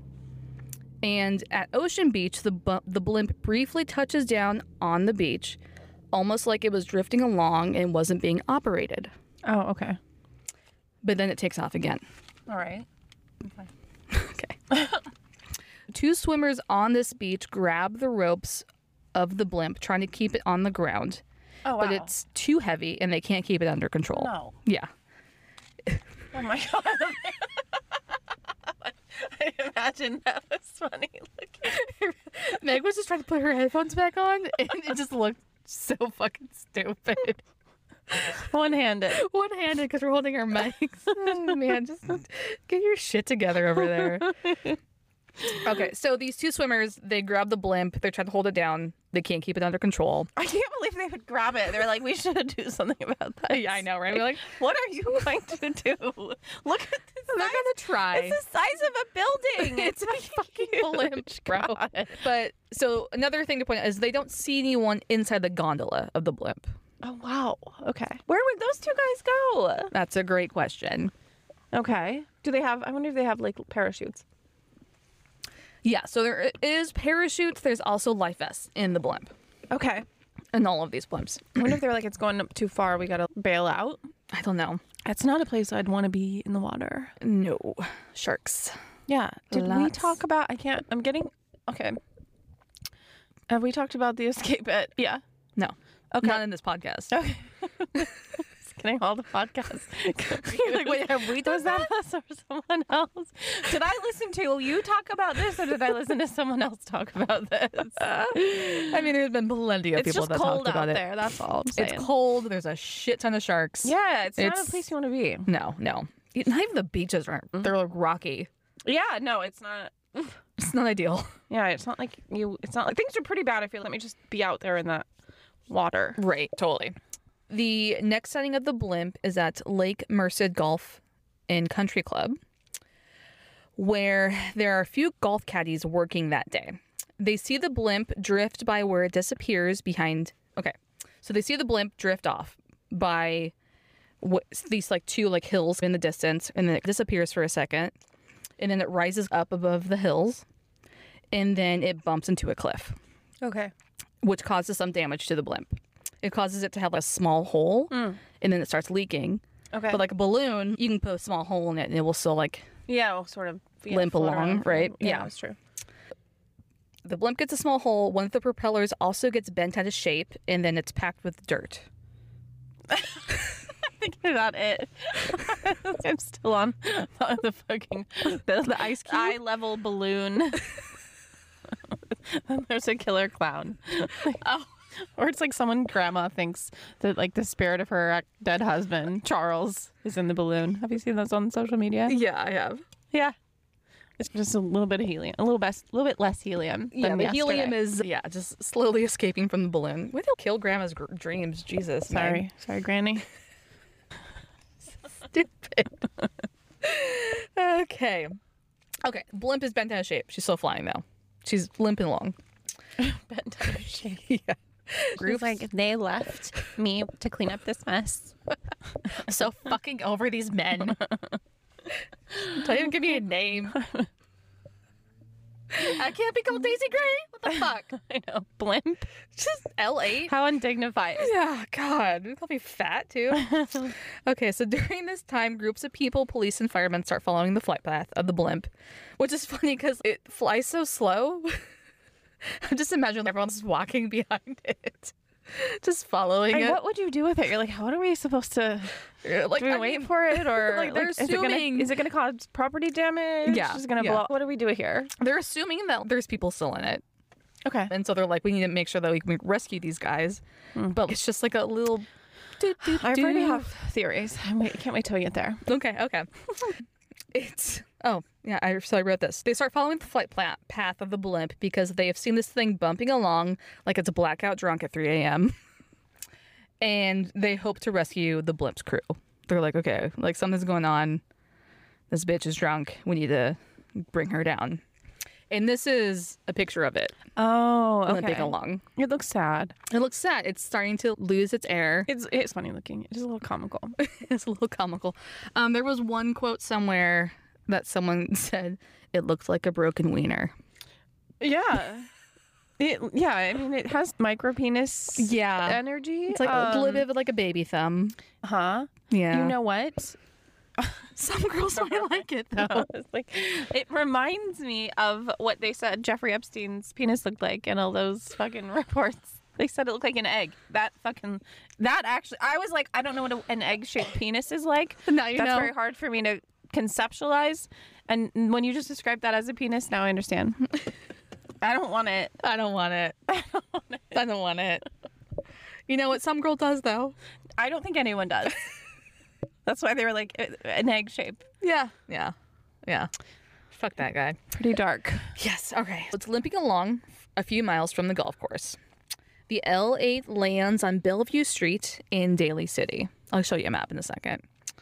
And at Ocean Beach, the bu- the blimp briefly touches down on the beach, almost like it was drifting along and wasn't being operated. Oh, okay. But then it takes off again. All right. Okay. Two swimmers on this beach grab the ropes of the blimp, trying to keep it on the ground. Oh, wow. But it's too heavy and they can't keep it under control. No. Yeah. Oh my god. I imagine that was funny looking. Meg was just trying to put her headphones back on and it just looked so fucking stupid. One-handed. One-handed because we're holding our mics. Oh, man, just get your shit together over there. Okay, so these two swimmers, they grab the blimp. They're trying to hold it down. They can't keep it under control. I can't believe they would grab it. They're like, we should do something about that. Yeah, I know, right? We're like, what are you going to do? Look at this. they're gonna try. It's the size of a building. It's a fucking blimp, bro. God. But so another thing to point out is they don't see anyone inside the gondola of the blimp. Oh, wow. Okay. Where would those two guys go? That's a great question. Okay. Do they have, I wonder if they have like parachutes. Yeah, so there is parachutes. There's also life vests in the blimp, Okay. in all of these blimps. I wonder if they're like, it's going up too far. We got to bail out. I don't know. It's not a place I'd want to be in the water. No. Sharks. Yeah. Did we Lots. talk about, I can't, I'm getting, okay. Have we talked about the escape at, yeah. No. Okay. Not in this podcast. Okay. Just kidding, all the podcasts. Like, wait, have we done Was that us or someone else? Did I listen to you talk about this or did I listen to someone else talk about this? I mean, there's been plenty of It's people just that cold talked about out it. there. That's all I'm saying. It's cold. There's a shit ton of sharks. Yeah, it's, not It's- a place you want to be. No, no. Not even the beaches are. They're like rocky. Yeah, no, it's not. It's not ideal. Yeah, it's not like you. It's not like things are pretty bad. I feel. Let me just be out there in that water. Right, totally. The next sighting of the blimp is at Lake Merced Golf and Country Club, where there are a few golf caddies working that day. They see the blimp drift by where it disappears behind. Okay, so they see the blimp drift off by what, these like two like hills in the distance, and then it disappears for a second, and then it rises up above the hills, and then it bumps into a cliff, Okay. which causes some damage to the blimp. It causes it to have a small hole, and then it starts leaking. Okay. But like a balloon, you can put a small hole in it, and it will still like Yeah, we'll sort of yeah, limp float along, around. right? Yeah, Yeah. that's true. the blimp gets a small hole. One of the propellers also gets bent out of shape, and then it's packed with dirt. Thinking about it. I'm still on the fucking the, the ice cube eye level balloon. And there's a killer clown. Oh. Or it's like someone grandma thinks that like the spirit of her dead husband Charles is in the balloon. Have you seen those on social media? Yeah, I have. Yeah. It's just a little bit of helium, a little best, a little bit less helium. Yeah, than the helium yesterday. is yeah, just slowly escaping from the balloon. Why they'll kill grandma's gr- dreams? Jesus, Sorry, man. sorry, Granny. Stupid. Okay. Okay. Blimp is bent out of shape. She's still flying though. She's limping along. Bent out of shape. Yeah. Groups like they left me to clean up this mess. I'm so fucking over these men. Don't even give me a name. I can't be called Daisy Gray. What the fuck? I know. Blimp. Just L eight. How undignified. Yeah, God. They call me fat, too. Okay, so during this time, groups of people, police, and firemen start following the flight path of the blimp, which is funny because it flies so slow. I just imagine everyone's just walking behind it, just following Like, it. what would you do with it? You're like, what are we supposed to Like, do? We I wait mean, for it, or like, they're is it assuming- gonna is it gonna cause property damage? Yeah, is it gonna yeah. blow? What do we do here? They're assuming that there's people still in it. Okay. And so they're like, we need to make sure that we can rescue these guys. But it's just like a little... doo, doo, I already doo. have theories. I wait, can't wait till we get there. Okay, okay. It's... Oh, yeah, I, so I wrote this. They start following the flight pla- path of the blimp because they have seen this thing bumping along like it's a blackout drunk at three a.m. And they hope to rescue the blimp's crew. They're like, okay, like something's going on. This bitch is drunk. We need to bring her down. And this is a picture of it Oh, limping okay. along. It looks sad. It looks sad. It's starting to lose its air. It's it's funny looking. It is a little comical. It's a little comical. Um, there was one quote somewhere that someone said, it looks like a broken wiener. Yeah. It, yeah, I mean, it has micro penis Yeah. energy. It's like a little bit of like a baby thumb. Huh? Yeah. You know what? Some girls might like it though. It's like, it reminds me of what they said Jeffrey Epstein's penis looked like in all those fucking reports. They said it looked like an egg. That fucking, that actually, I was like, I don't know what a, an egg-shaped penis is like. Now you That's know. very hard for me to conceptualize. And when you just described that as a penis, now I understand. I don't want it. I don't want it. I don't want it. I don't want it. You know what some girl does though? I don't think anyone does. That's why they were like an egg shape. Yeah. Yeah. Yeah. Fuck that guy. Pretty dark. Yes. Okay. It's limping along a few miles from the golf course. The L eight lands on Bellevue Street in Daly City. I'll show you a map in a second.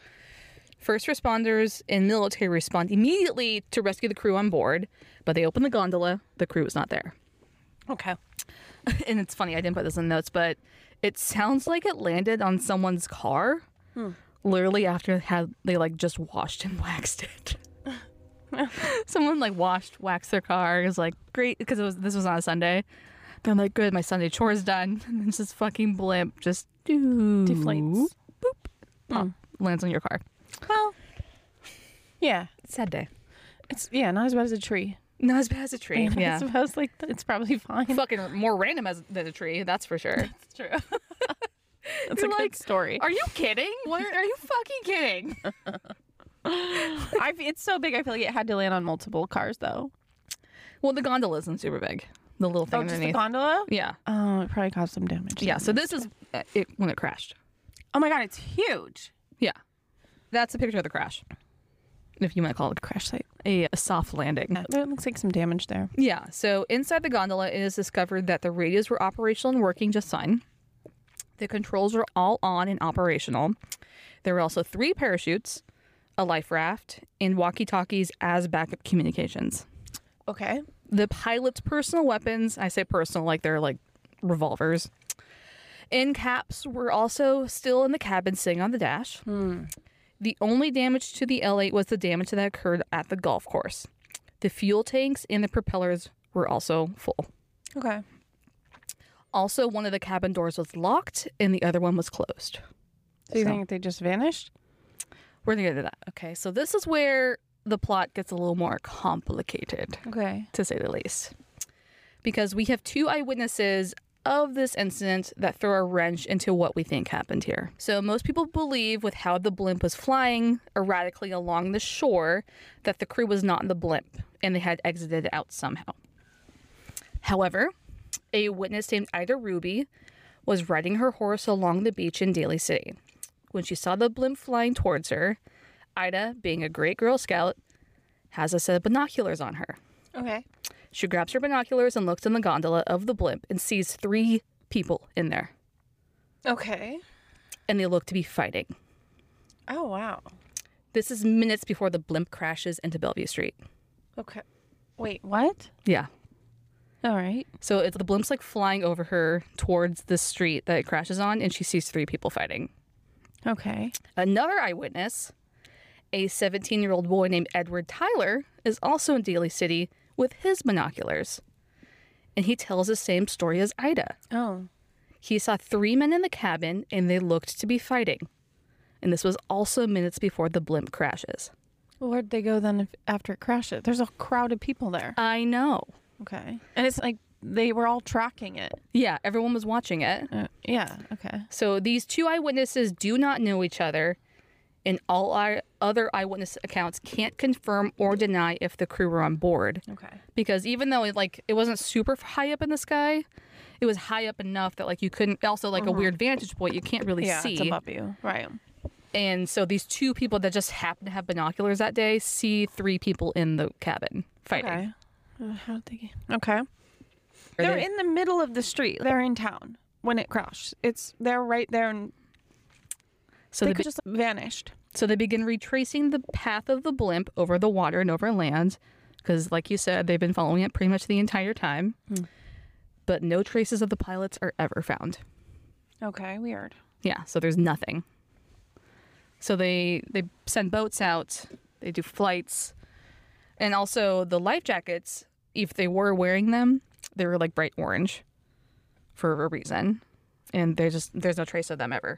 First responders and military respond immediately to rescue the crew on board, but they open the gondola. The crew is not there. Okay. And it's funny, I didn't put this in notes, but it sounds like it landed on someone's car. Hmm. Literally after had they like just washed and waxed it. Someone like washed, waxed their car. It was like great because it was this was on a Sunday. They're like, good, my Sunday chores done. And then this fucking blimp just doo, Deflates. boop, pop, lands on your car. Well, yeah. Sad day. It's, yeah, not as bad as a tree. Not as bad as a tree. I Yeah. suppose like it's probably fine. Fucking more random as than a tree, that's for sure. It's true. That's You're a like, good story. Are you kidding? What are you fucking kidding? I, it's so big. I feel like it had to land on multiple cars, though. Well, the gondola isn't super big. The little thing Oh, just the underneath. gondola? Yeah. Oh, it probably caused some damage. Yeah. So this is uh, it when it crashed. Oh my god, it's huge. Yeah. That's a picture of the crash. If you might call it a crash site. a, a soft landing. There looks like some damage there. Yeah, so inside the gondola, it is discovered that the radios were operational and working just fine. The controls were all on and operational. There were also three parachutes, a life raft, and walkie-talkies as backup communications. Okay. The pilot's personal weapons, I say personal like they're like revolvers, and caps were also still in the cabin sitting on the dash. Hmm. The only damage to the L eight was the damage that occurred at the golf course. The fuel tanks and the propellers were also full. Okay. Also, one of the cabin doors was locked and the other one was closed. So you So- think they just vanished? We're going to get to that. Okay, so this is where the plot gets a little more complicated, Okay. to say the least. Because we have two eyewitnesses of this incident that throw a wrench into what we think happened here. So most people believe with how the blimp was flying erratically along the shore that the crew was not in the blimp and they had exited out somehow. However, a witness named Ida Ruby was riding her horse along the beach in Daly City. When she saw the blimp flying towards her, Ida, being a great Girl Scout, has a set of binoculars on her. Okay. She grabs her binoculars and looks in the gondola of the blimp and sees three people in there. Okay. And they look to be fighting. Oh, wow. This is minutes before the blimp crashes into Bellevue Street. Okay. Wait, what? Yeah. All right. So it's, the blimp's like flying over her towards the street that it crashes on, and she sees three people fighting. Okay. Another eyewitness, a seventeen-year-old boy named Edward Tyler, is also in Daly City with his binoculars. And he tells the same story as Ida. Oh. He saw three men in the cabin, and they looked to be fighting. And this was also minutes before the blimp crashes. Well, where'd they go then if, after it crashed? There's a crowd of people there. I know. Okay. And it's like they were all tracking it. Yeah, everyone was watching it. Uh, yeah. Okay. So these two eyewitnesses do not know each other, and all our other eyewitness accounts can't confirm or deny if the crew were on board. Okay. Because even though it like it wasn't super high up in the sky, it was high up enough that like you couldn't. Also, like a weird vantage point, you can't really Yeah, see. it's above you. Right. And so these two people that just happen to have binoculars that day see three people in the cabin fighting. Okay. Uh, how did they get... Okay. Are They're they- in the middle of the street. They're in town when it crashed. It's they're right there, and So they they, could be- just vanished. so they begin retracing the path of the blimp over the water and over land, because like you said, they've been following it pretty much the entire time. But no traces of the pilots are ever found. Okay. Weird. Yeah, so there's nothing. So they they send boats out, they do flights, and also the life jackets, if they were wearing them, they were like bright orange for a reason. And there's just there's no trace of them ever.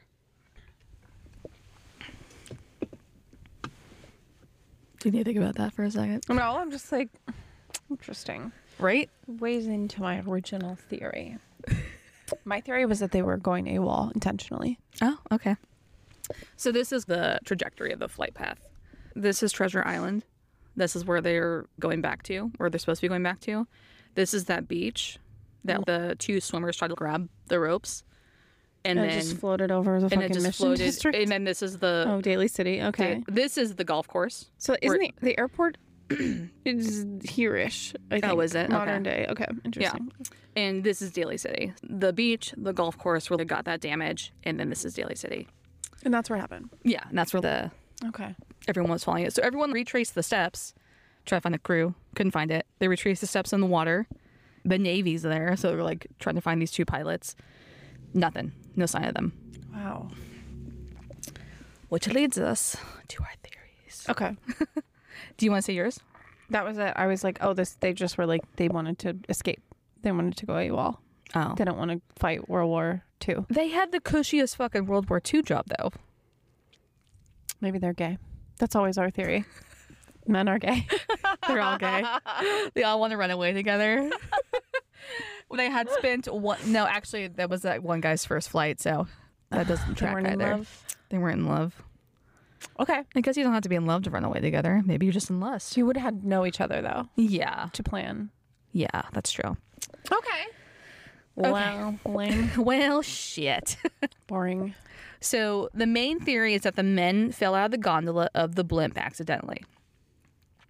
Do you need to think about that for a second? No, I'm just like interesting. Right? Weighs into my original theory. My theory was that they were going AWOL intentionally. Oh, okay. So this is the trajectory of the flight path. This is Treasure Island. This is where they're going back to, where they're supposed to be going back to. This is that beach that the two swimmers tried to grab the ropes. And, And then it just floated over the and fucking it just Mission floated. District. And then this is the Oh, Daly City. Okay. this is the golf course. So isn't Where- the, the airport is here-ish, I think. Oh, is it? Modern Okay. day. Okay. Interesting. And this is Daly City. The beach, the golf course where they got that damage, and then this is Daly City. And that's where it happened. Yeah, and that's where the Okay. everyone was following it. So everyone retraced the steps, tried to find the crew, couldn't find it. They retraced the steps in the water. The Navy's there, so they were like trying to find these two pilots. Nothing, no sign of them. Wow. Which leads us to our theories. Okay. Do you want to say yours? That was it. I was like, oh, this. They just were like, they wanted to escape. They wanted to go AWOL. Oh, They don't want to fight World War Two. they had the cushiest fucking World War Two job though. Maybe they're gay. That's always our theory. Men are gay. They're all gay. They all want to run away together. They had spent one. No, actually, that was that one guy's first flight, so that doesn't They track weren't in either. love. They weren't in love. Okay. I guess you don't have to be in love to run away together. Maybe you're just in lust. So you would have had to know each other though Yeah, to plan. yeah, that's true. Okay. Well, lame. Well, shit. Boring. So the main theory is that the men fell out of the gondola of the blimp accidentally.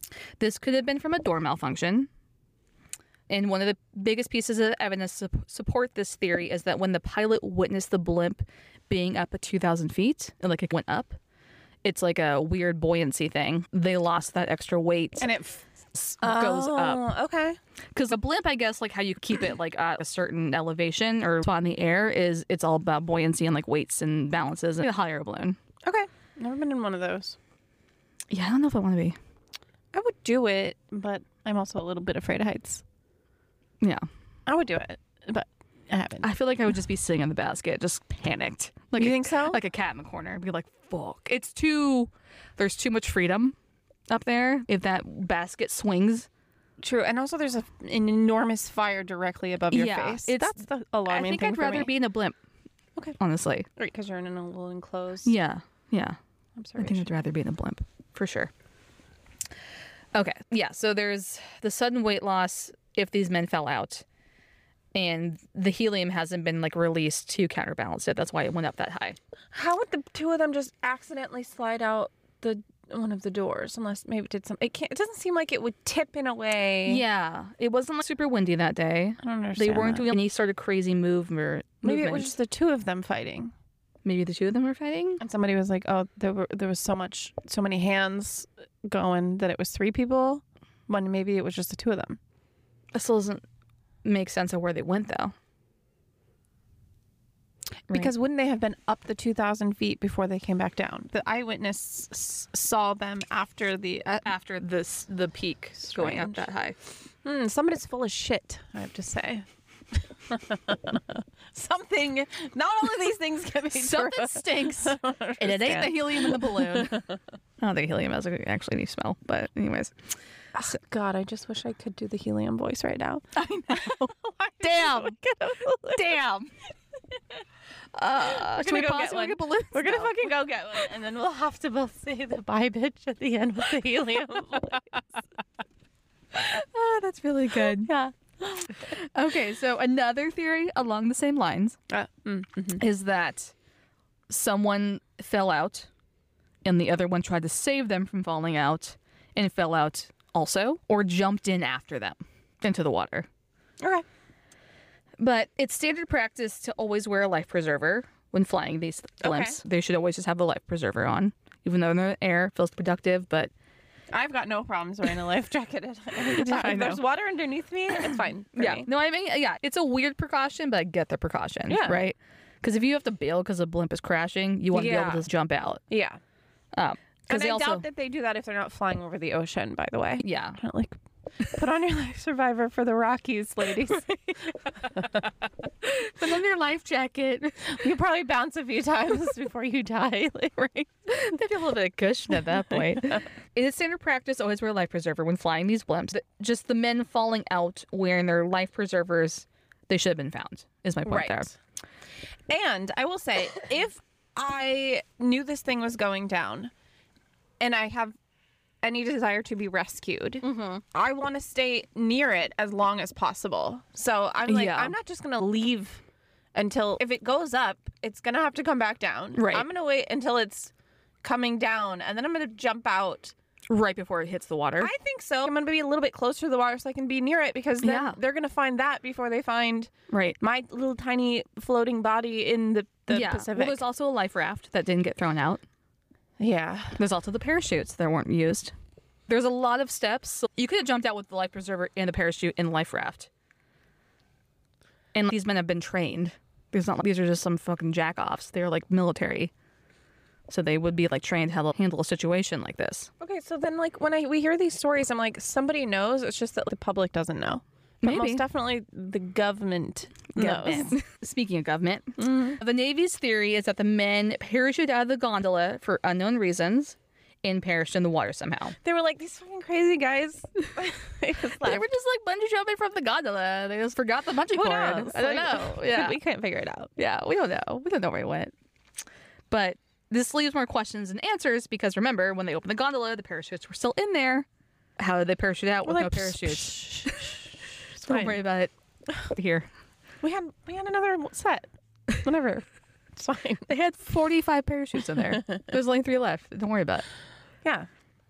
This could have been from a door malfunction. And one of the biggest pieces of evidence to support this theory is that when the pilot witnessed the blimp being up at two thousand feet, like it went up, it's like a weird buoyancy thing. They lost that extra weight. And it f- goes oh, up. Okay. Because a blimp, I guess, like how you keep it like at a certain elevation or spot in the air, is it's all about buoyancy and like weights and balances. And a higher balloon. Okay. Never been in one of those. Yeah, I don't know if I want to be. I would do it, but I'm also a little bit afraid of heights. Yeah. I would do it, but I haven't. I feel like I would just be sitting in the basket, just panicked. Like You a- think so? Like a cat in the corner. I'd be like, fuck. It's too, there's too much freedom up there. If that basket swings. True, and also there's a, an enormous fire directly above your Yeah, face. it's- That's the alarming I think thing I'd for rather me. be in a blimp. Okay. Honestly. Right, because you're in a little enclosed Yeah. Yeah. I think observation. I'd rather be in a blimp. For sure. Okay. Yeah. So there's the sudden weight loss if these men fell out. And the helium hasn't been like released to counterbalance it. That's why it went up that high. How would the two of them just accidentally slide out the one of the doors? Unless maybe it did some. It can't. It doesn't seem like it would tip in a way. Yeah. It wasn't like, super windy that day. I don't understand. They weren't that. doing any sort of crazy move or Maybe it movement. was just the two of them fighting, Maybe the two of them were fighting. and somebody was like, "Oh, there were there was so much, so many hands going that it was three people." When maybe it was just the two of them. That still doesn't make sense of where they went though. Because wouldn't they have been up the two thousand feet before they came back down? The eyewitness s- saw them after the. Uh, After this, the peak going up Strange. that high. hmm, somebody's full of shit, I have to say. Something. Not all of these things can be Something true. stinks, and it ain't the helium in the balloon. I don't think helium has actually any smell, but anyways. Ah, God, I just wish I could do the helium voice right now. I know. Damn. Damn. Uh, should we gonna go pause get and one. get balloons? We're gonna No. fucking go get one, and then we'll have to both say the bye bitch at the end with the helium voice. Oh, that's really good. Yeah. Okay, so another theory along the same lines Uh, mm, mhm. is that someone fell out and the other one tried to save them from falling out and fell out also, or jumped in after them into the water. Okay. But it's standard practice to always wear a life preserver when flying these blimps. They should always just have the life preserver on, even though they're in the air. Feels productive, but I've got no problems wearing a life jacket at any time. I If know. there's water underneath me, it's fine. For yeah, me. no, I mean, yeah, it's a weird precaution, but I get the precaution, Yeah. right? Because if you have to bail because a blimp is crashing, you want to be Yeah. able to jump out. Yeah. Um, And because they I also, doubt that they do that if they're not flying over the ocean, by the way. yeah, Not like, put on your life survivor for the Rockies, ladies. but then your life jacket, You probably bounce a few times before you die. Like, right? They feel a little bit of cushion at that point. It is standard practice always wear a life preserver when flying these blimps. Th- Just the men falling out wearing their life preservers, they should have been found. Is my point there. And I will say, if I knew this thing was going down and I have any desire to be rescued, I want to stay near it as long as possible. So I'm like, Yeah. I'm not just going to leave until, if it goes up, it's going to have to come back down. Right. I'm going to wait until it's coming down and then I'm going to jump out. Right before it hits the water. I think so. I'm going to be a little bit closer to the water so I can be near it because then Yeah. they're going to find that before they find right. my little tiny floating body in the, the yeah. Pacific. Well, there's also a life raft that didn't get thrown out. yeah. There's also the parachutes that weren't used. There's a lot of steps. You could have jumped out with the life preserver and the parachute and life raft. And these men have been trained. There's not. These are just some fucking jack-offs. They're like military. So they would be like trained how to handle a situation like this. Okay, so then like when I we hear these stories, I'm like, somebody knows. It's just that the public doesn't know. But Maybe. most definitely the government knows. Speaking of government, the Navy's theory is that the men parachuted out of the gondola for unknown reasons and perished in the water somehow. They were like, these fucking crazy guys. They just They left. were just like bungee jumping from the gondola. They just forgot the bungee Who cord. knows? I don't Like, know. Yeah. we couldn't figure it out. Yeah, we don't know. We don't know where it went. But this leaves more questions than answers because remember, when they opened the gondola, the parachutes were still in there. How did they parachute out We're with like, no "Psh, parachutes? psh, psh, it's Don't fine." worry about it. Here. We had we had another set. Whatever. It's fine. They had forty-five parachutes in there. There's only three left. Don't worry about it. Yeah.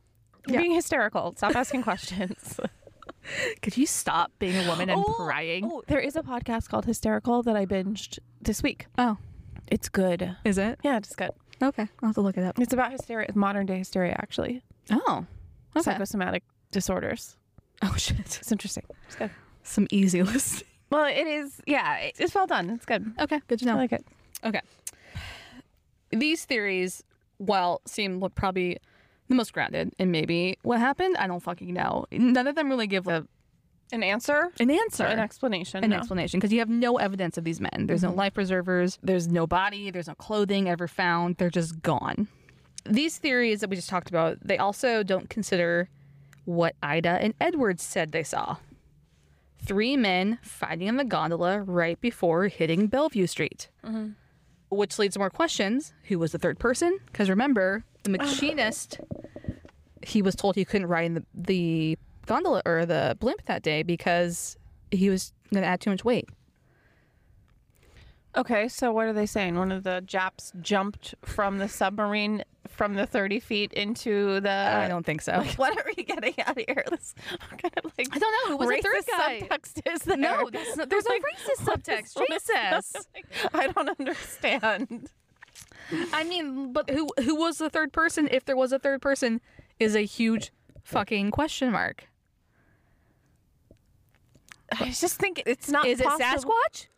You're being hysterical. Stop asking questions. Could you stop being a woman and oh, crying? Oh, there is a podcast called Hysterical that I binged this week. Oh, it's good. is it? Yeah, it's good. Okay, I'll have to look it up. It's about hysteria, modern day hysteria, actually. Oh, okay. Psychosomatic disorders. Oh shit, It's interesting. It's good. some easy listening. Well, it is. Yeah, it's well done. It's good. Okay, good to know. I like it. Okay. These theories, while seem look probably the most grounded in maybe what happened, I don't fucking know. None of them really give a, An answer? an answer. An explanation. An no. explanation, because you have no evidence of these men. There's no life preservers. There's no body. There's no clothing ever found. They're just gone. These theories that we just talked about, they also don't consider what Ida and Edward said they saw. Three men fighting in the gondola right before hitting Bellevue Street. Mm-hmm. Which leads to more questions. Who was the third person? Because remember, the machinist, he was told he couldn't ride in the, the gondola or the blimp that day because he was going to add too much weight. Okay, so what are they saying? One of the Japs jumped from the submarine from the thirty feet into the... I don't think so. What are we getting at here? This kind of like I don't know. Who was the third racist guy? subtext is there? No, that's not, there's Like, no racist what is- subtext. what is Jesus. that? I don't understand. I mean, but who who was the third person? If there was a third person, is a huge fucking question mark. I just think it's not Is it possible. Sasquatch?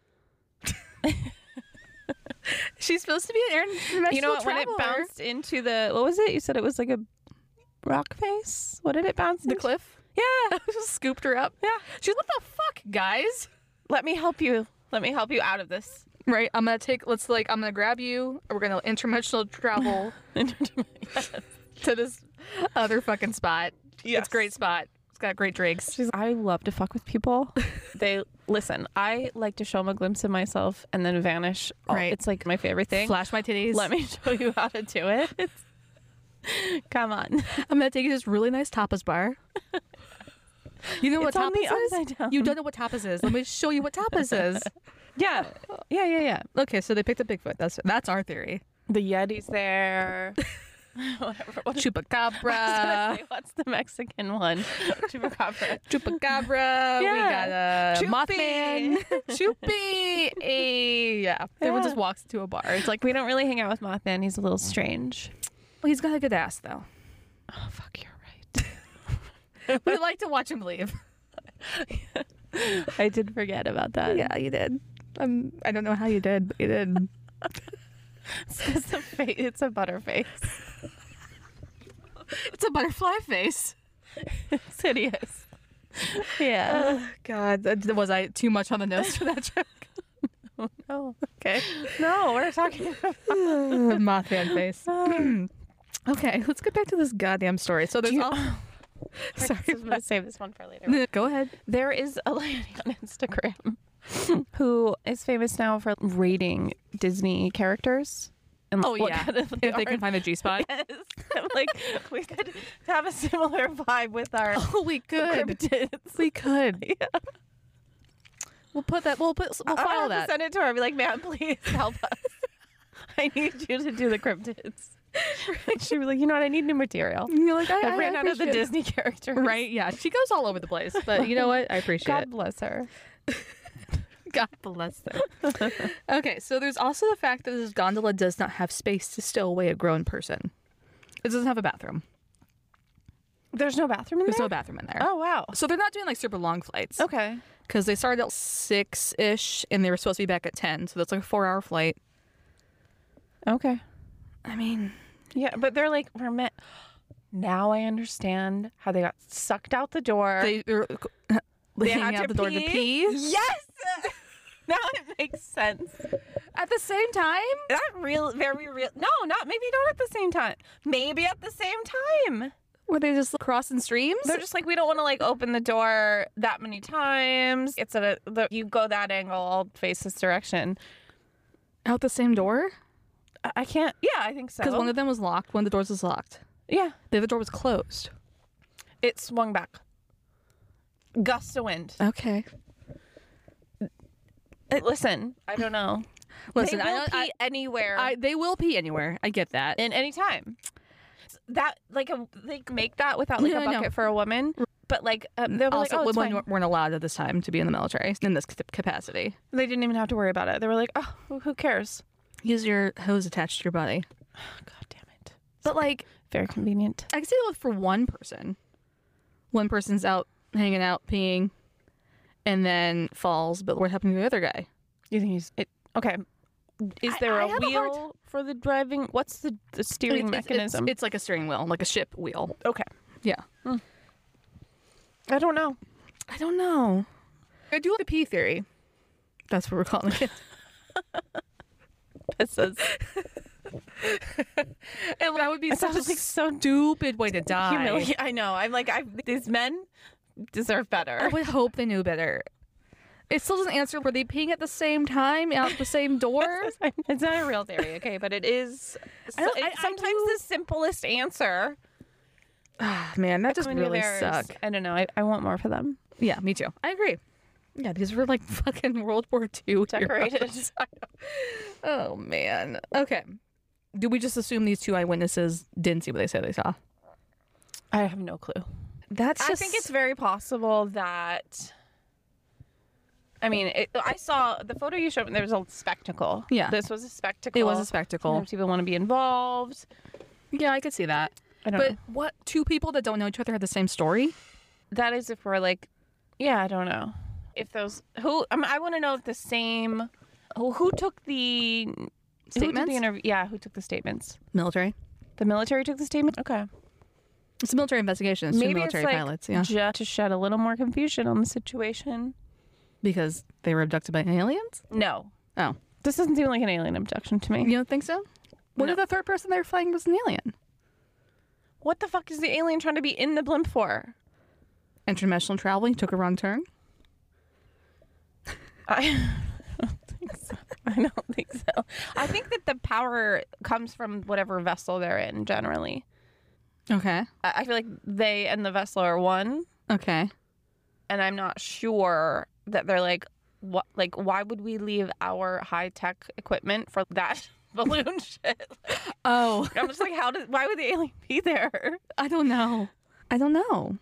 She's supposed to be an international You know what? When it traveler. bounced into the... What was it? You said it was like a rock face? What did it bounce the into? cliff. Yeah. Just scooped her up. Yeah. She's what the fuck, guys? Let me help you. Let me help you out of this. Right. I'm gonna take. Let's like. I'm gonna grab you. We're gonna interdimensional travel to this other fucking spot. Yes. It's a great spot. It's got great drinks. She's, I love to fuck with people. They listen. I like to show them a glimpse of myself and then vanish. Oh, Right. It's like my favorite thing. Flash my titties. Let me show you how to do it. It's, come on. I'm gonna take you to this really nice tapas bar. You know what It's on the tapas is? upside down. You don't know what tapas is. Let me show you what tapas is. Yeah. Yeah. Yeah. Yeah. Okay, so they picked a Bigfoot. That's that's our theory. The Yeti's there. Whatever. What is, I was Chupacabra. gonna say, what's the Mexican one? Chupacabra. Chupacabra. Yeah. We got a Chuppy. Mothman. Chuppy. Eh, yeah. Everyone Yeah. just walks into a bar. It's like, We don't really hang out with Mothman. He's a little strange. well, he's got a good ass though. Oh fuck, you're right. We like to watch him leave. I did forget about that. Yeah, you did. Um, I don't know how you did, but you did. It's a fa- it's a butter face. It's a butterfly face. It's hideous. Yeah. God, that- was I too much on the nose for that joke? Oh, okay. No, we're talking about Mothman face. Okay, let's get back to this goddamn story. So there's you- all. Sorry, I'm going to save this one for later. no, go ahead. There is a lady on Instagram who is famous now for rating Disney characters. And Oh what yeah, kind of if they can find the G spot. Yes. Like, we could have a similar vibe with our Oh, we could. cryptids. We could. Yeah. We'll put that. We'll put. We'll I'll file have to that. send it to her. I'll be like, man, please help us. I need you to do the cryptids. She'd be like, you know what? I need new material. You're like, I, I ran out of the appreciate- Disney characters. Right? Yeah, she goes all over the place, but you know what? I appreciate God it. bless her. God bless them. Okay, so there's also the fact that this gondola does not have space to stow away a grown person. It doesn't have a bathroom. There's no bathroom in There's there? no bathroom in there. Oh, wow. So they're not doing like super long flights. Okay. Because they started at six ish and they were supposed to be back at ten. So that's like a four hour flight. Okay. I mean, Yeah, but they're like, we're meant. Now I understand how they got sucked out the door. they, they're They hanging had out to the door to pee. Yes! Now it makes sense. At the same time? Not real, very real. No, not maybe not at the same time. Maybe at the same time. Were they just crossing streams? They're just like, we don't want to like open the door that many times. It's a the, you go that angle, I'll face this direction. out the same door? I, I can't. Yeah, I think so. Because one of them was locked, one of the doors was locked. yeah, The other door was closed. it swung back. Gust of wind. Okay. Uh, Listen, I don't know. Listen, they I will don't- pee I- anywhere I, they will pee anywhere. I get that. and anytime. that like a, they make that without like No, a no. bucket for a woman. But like um, they were like, Also, oh, it's women fine. weren't allowed at this time to be in the military in this capacity. They didn't even have to worry about it. They were like, oh, who- who cares? Use your hose attached to your body. God damn it. But like, Very convenient. I can see that for one person. One person's out hanging out, peeing, and then falls. But what happened to the other guy? You think he's it? Okay. Is I- there I a have a hard wheel for the driving? What's the, the steering It's- it's- mechanism? It's, like a steering wheel, like a ship wheel. okay. Yeah. I don't know. I don't know. I do the pee theory. That's what we're calling it. It says And that would be It such a sounds like so stupid way to die. humiliating. I know. I'm like, I these men deserve better. I would hope they knew better. It still doesn't answer. Were they peeing at the same time out the same door? It's not a real theory, okay, but it is. I don't- it's I- I sometimes do- the simplest answer. Man, that just When really there's- suck. I don't know. I, I want more for them. Yeah, me too. I agree. Yeah, these were like fucking World War Two Decorated. heroes. Oh man. Okay. Do we just assume these two eyewitnesses didn't see what they said they saw? I have no clue. That's I think it's very possible that. I mean, it, I saw the photo you showed me. There was a spectacle. Yeah. This was a spectacle. It was a spectacle. Sometimes people want to be involved. Yeah, I could see that. I don't But know. what? Two people that don't know each other had the same story? That is if we're like, yeah, I don't know. If those who I, mean, I want to know if the same who, who took the Who did Statements? the interview? Yeah, who took the statements? Military. The military took the statement. Okay, It's a military investigation. It's two maybe military it's like pilots. Yeah, just to shed a little more confusion on the situation. because they were abducted by aliens. No, Oh, this doesn't seem like an alien abduction to me. you don't think so? What No. if the third person they were flying was an alien? What the fuck is the alien trying to be in the blimp for? International traveling took a wrong turn. I don't think so. I don't think so. I think that the power comes from whatever vessel they're in. Generally, Okay. I I feel like they and the vessel are one. Okay. And I'm not sure that they're like, what? Like, why would we leave our high tech equipment for that balloon shit? Oh, I'm just like, how did? Why would the alien be there? I don't know. I don't know.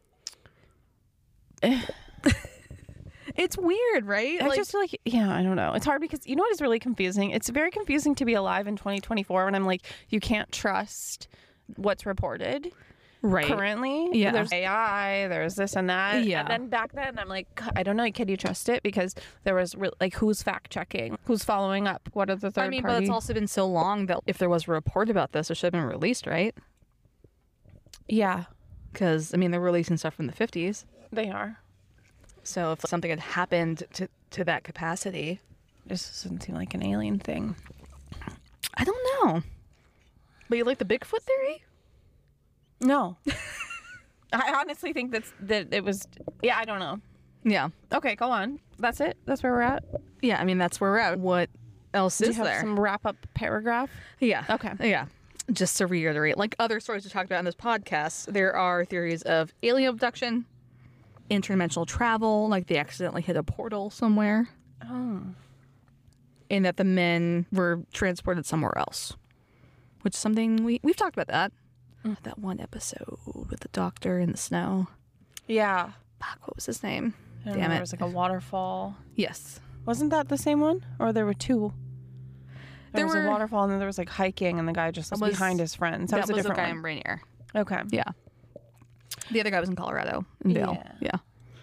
It's weird, right? I Like, just feel like, yeah, I don't know. It's hard because you know what is really confusing? It's very confusing to be alive in twenty twenty-four when I'm like, you can't trust what's reported right. currently. Yeah. There's A I, there's this and that. Yeah. And then back then, I'm like, God, I don't know. Can you trust it? Because there was re- like, who's fact checking? Who's following up? What are the third I mean, party? but it's also been so long that if there was a report about this, it should have been released, right? yeah, Because I mean, they're releasing stuff from the fifties. they are. So if something had happened to to that capacity, This doesn't seem like an alien thing. I don't know. But you like the Bigfoot theory? No. I honestly think that's that it was. Yeah, I don't know. Yeah. Okay, go on. That's it. That's where we're at. Yeah. I mean, that's where we're at. What else Do you is have there? some wrap up paragraph? Yeah. Okay. Yeah. Just to reiterate, like other stories we talked about on this podcast, there are theories of alien abduction, interdimensional travel, like they accidentally hit a portal somewhere. Oh. And that the men were transported somewhere else. Which is something we, we've talked about that. That one episode with the doctor in the snow. Yeah. Fuck, what was his name? I don't Damn know, it. There was like a waterfall. Yes. Wasn't that the same one? Or there were two? There, There was were- a waterfall and then there was like hiking and the guy just was, That was- behind his friends. That, That, was a was the different guy one. in Rainier. Okay. Yeah. The other guy was in Colorado, in Vail. Yeah. Yeah.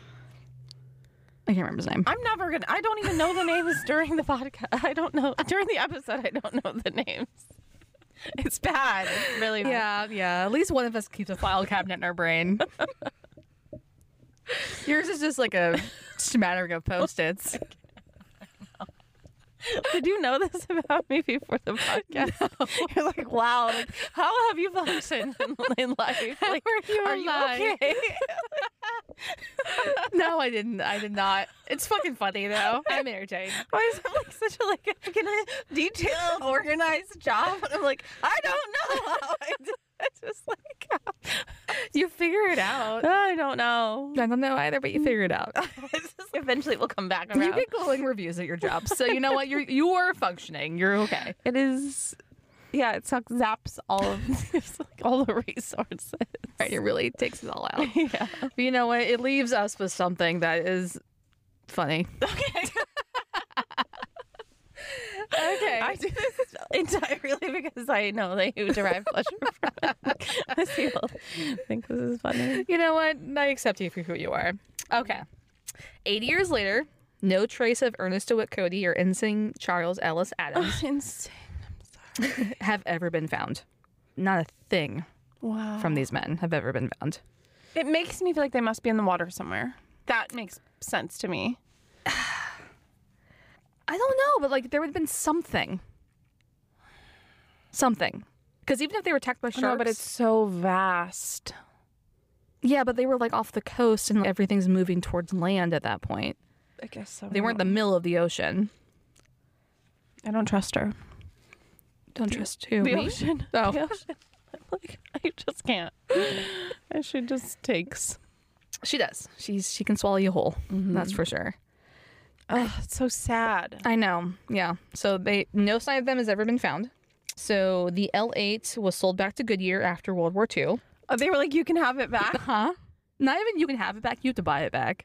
I can't remember his name. I'm never gonna. I don't even know the names during the podcast. I don't know during the episode. I don't know the names. It's bad. It's really bad. Yeah, yeah. At least one of us keeps a file cabinet in our brain. Yours is just like a smattering of post-its. Did you know this about me before the podcast? You're like, wow. Like, how have you functioned in, in life? Like, are you are alive? you okay? No, I didn't. I did not. It's fucking funny though. I'm entertained. Why is it like such a like a detailed, organized job? And I'm like, I don't know how I did. It's just like, You figure it out. I don't know. I don't know either, but you figure it out. It's just, eventually, it will come back You around. get glowing reviews at your job, so you know what? You're you are functioning. You're okay. It is Yeah, it sucks, zaps all of it's like all the resources. Right, it really takes it all out. Yeah. But you know what? It leaves us with something that is funny. Okay. Okay. I do this entirely because I know that you derive pleasure from it. I feel think this is funny. You know what? I accept you for who you are. Okay. eighty years later, no trace of Ernest DeWitt Cody or Ensign Charles Ellis Adams Insane. I'm sorry. have ever been found. Not a thing Wow. from these men have ever been found. It makes me feel like they must be in the water somewhere. That makes sense to me. I don't know, but like there would have been something. Something. Because even if they were attacked by sharks. No, but it's so vast. Yeah, but they were like off the coast and everything's moving towards land at that point. I guess so. They weren't the middle of the ocean. I don't trust her. Don't trust who? The Me? ocean. Oh. The ocean. Like, I just can't. And she just takes. She does. She's she can swallow you whole. That's for sure. Oh, it's so sad. I know. Yeah. So they no sign of them has ever been found. So the L eight was sold back to Goodyear after World War Two. Oh, they were like, you can have it back. Huh? Not even you can have it back. You have to buy it back.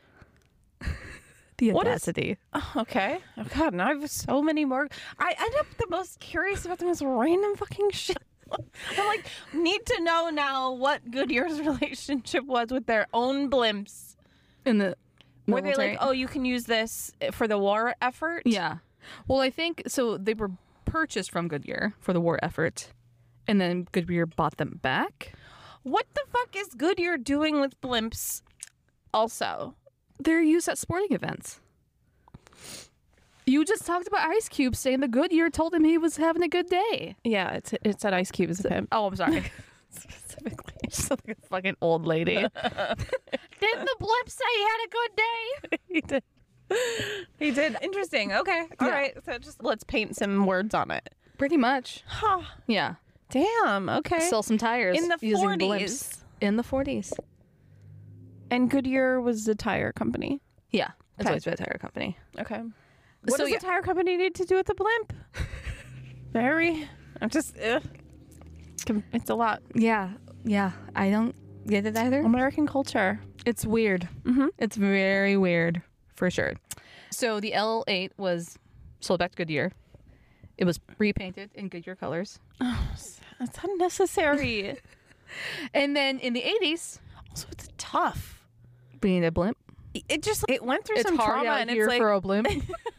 The What is- audacity. Oh, okay. Oh God, now I have so many more. I end up the most curious about the most random fucking shit. I'm like, need to know now what Goodyear's relationship was with their own blimps. In the Were they military. like, oh, you can use this for the war effort? Yeah. Well, I think so. They were purchased from Goodyear for the war effort, and then Goodyear bought them back. What the fuck is Goodyear doing with blimps also? They're used at sporting events. You just talked about Ice Cube saying the Goodyear told him he was having a good day. Yeah, it's it said Ice Cube is a pimp. Oh, I'm sorry. Specifically. She's like a fucking old lady. Didn't the blimp say he had a good day? He did. He did. Interesting. Okay. All Yeah. right. So just let's paint some words on it. Pretty much. Huh. Yeah. Damn. Okay. Sell some tires In the using forties. blimps. In the forties. And Goodyear was a tire company. Yeah. It's Okay. always been a tire company. Okay. What So, does yeah. a tire company need to do with the blimp? Very. I'm just. Ugh. It's a lot. Yeah. Yeah. I don't get it either. American culture. It's weird. Mhm. It's very weird, for sure. So the L eight was sold back to Goodyear. It was repainted in Goodyear colors. That's unnecessary. And then in the eighties, Also, it's tough. being a blimp, It just it went through it's some hard trauma, out and here it's like for a blimp.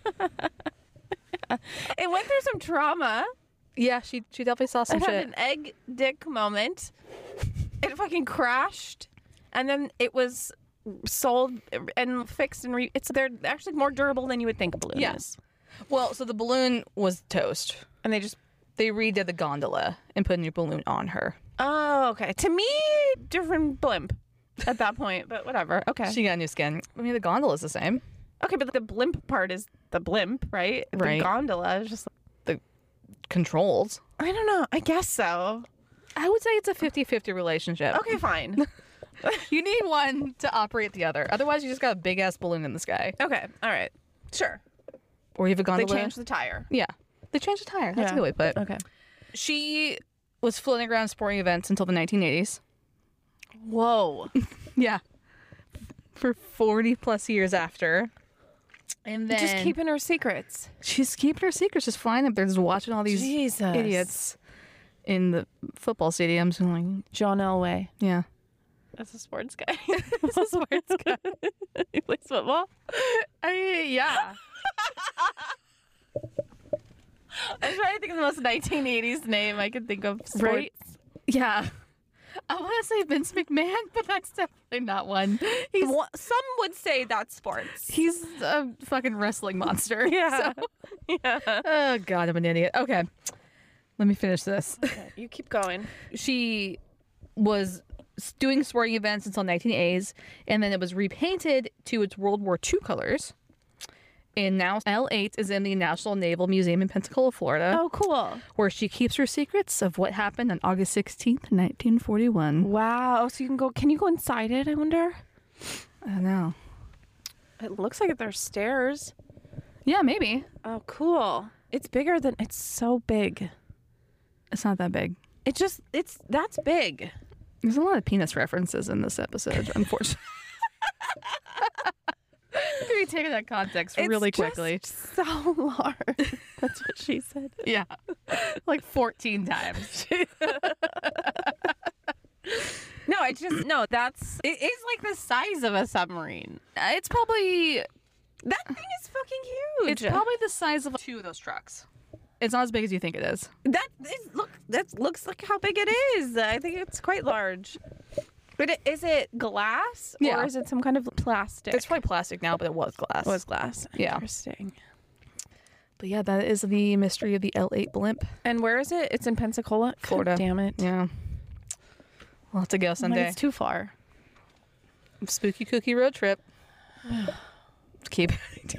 it went through some trauma. Yeah, she she definitely saw some It had shit. an egg dick moment. It fucking crashed, and then it was sold and fixed and re- it's they're actually more durable than you would think a balloon Yeah. is. Well, so the balloon was toast. And they just They redid the gondola and put a new balloon on her. oh okay. To me, different blimp at that point, but whatever. Okay. She got new skin. I mean, the gondola's the same. Okay, but the blimp part is the blimp, right? Right. The gondola is just The controls. I don't know. I guess so. I would say it's a fifty-fifty relationship. Okay, fine. You need one to operate the other. Otherwise, you just got a big ass balloon in the sky. Okay, all right. Sure. Or you have a They gondola. changed the tire. Yeah. They changed the tire. That's Yeah. a good way to put it. Okay. She was floating around sporting events until the nineteen eighties. Whoa. Yeah. For forty plus years after. And then Just keeping her secrets. she's keeping her secrets, just flying up there, just watching all these Jesus. idiots in the football stadiums and like, John Elway. yeah. That's a sports guy. That's a sports guy. He plays football. I mean, yeah. I'm trying to think of the most nineteen eighties name I could think of. Sports. Right? Yeah. I want to say Vince McMahon, but that's definitely not one. He's Wha- Some would say that's sports. he's a fucking wrestling monster. Yeah. So- Yeah. Oh God, I'm an idiot. Okay, let me finish this. Okay, you keep going. She was doing sporting events until nineteen eighties, and then it was repainted to its World War Two colors. And now L eight is in the National Naval Museum in Pensacola, Florida, Oh, cool. where she keeps her secrets of what happened on August sixteenth, nineteen forty-one. Wow. So you can go. Can you go inside it? I wonder. I don't know. It looks like there's stairs. Yeah, maybe. Oh, cool. It's bigger than. It's so big. It's not that big. It just, it's, that's big. There's a lot of penis references in this episode, unfortunately. I'm going to be taking that context really It's quickly. just so large. That's what she said. Yeah. Like fourteen times. No, it's just, no, that's, it is like the size of a submarine. It's probably That thing is fucking huge. it's probably the size of two of those trucks. It's not as big as you think it is. That is, look, that looks like how big it is. I think it's quite large. But it, is it glass Yeah. or is it some kind of plastic? It's probably plastic now, but it was glass. It was glass. Yeah. Interesting. But yeah, that is the mystery of the L eight blimp. And where is it? It's in Pensacola, God Florida. damn it. Yeah. We'll have to go Like, someday. it's too far. Spooky cookie road trip. Keep.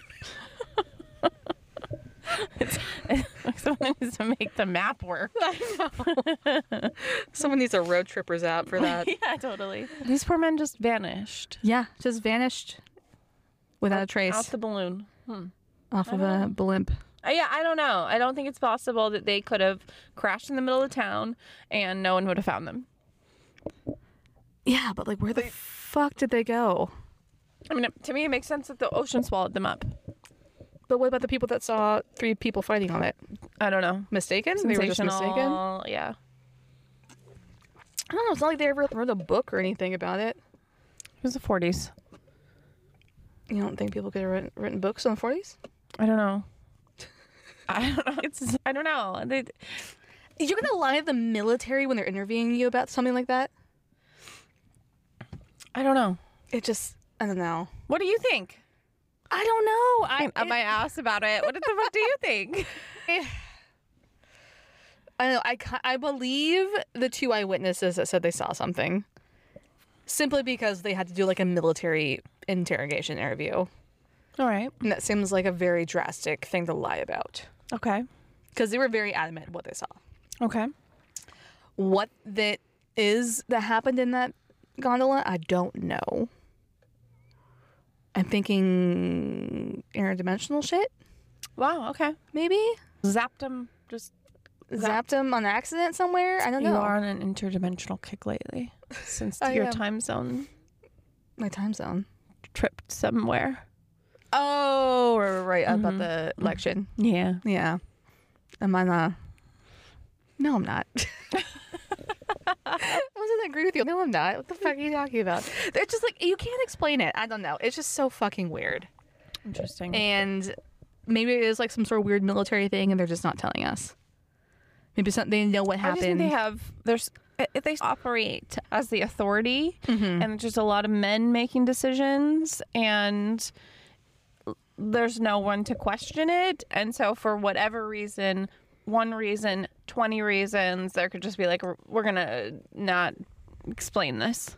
Someone needs to make the map work. Someone needs a road trippers app for that. Yeah, totally. These poor men just vanished. Yeah, just vanished without a trace Out the balloon. off of a blimp. Uh, yeah, I don't know. I don't think it's possible that they could have crashed in the middle of town and no one would have found them. Yeah, but like, where the fuck did they go? I mean, to me, it makes sense that the ocean swallowed them up. But what about the people that saw three people fighting on it? I don't know. Mistaken? They were just mistaken? Sensational, yeah. I don't know. It's not like they ever wrote a book or anything about it. It was the forties. You don't think people could have written, written books in the forties? I don't know. I don't know. It's I don't know. They, You're going to lie to the military when they're interviewing you about something like that? I don't know. It just, I don't know. What do you think? I don't know. I, Am I asked about it? What the fuck do you think? I don't know. I, ca- I believe the two eyewitnesses that said they saw something. Simply because they had to do like a military interrogation interview. All right. And that seems like a very drastic thing to lie about. Okay. Because they were very adamant what they saw. Okay. What that is that happened in that gondola, I don't know. I'm thinking interdimensional shit, Wow. Okay. maybe? Zapped them. Just Zapped him on accident somewhere? I don't you know. are on an interdimensional kick lately since I your am. time zone My time zone. tripped somewhere. Oh, right, right, right. About the election. Yeah. Yeah. Am I not? No, I'm not. I wasn't agree with you. No, I'm not. What the fuck are you talking about? They're just like, you can't explain it. I don't know. It's just so fucking weird. Interesting. And maybe it is like some sort of weird military thing and they're just not telling us. Maybe some, they know what I just think happened. they have there's if they operate as the authority and just a lot of men making decisions and there's no one to question it, and so for whatever reason, one reason, twenty reasons, there could just be like, we're, we're gonna not explain this.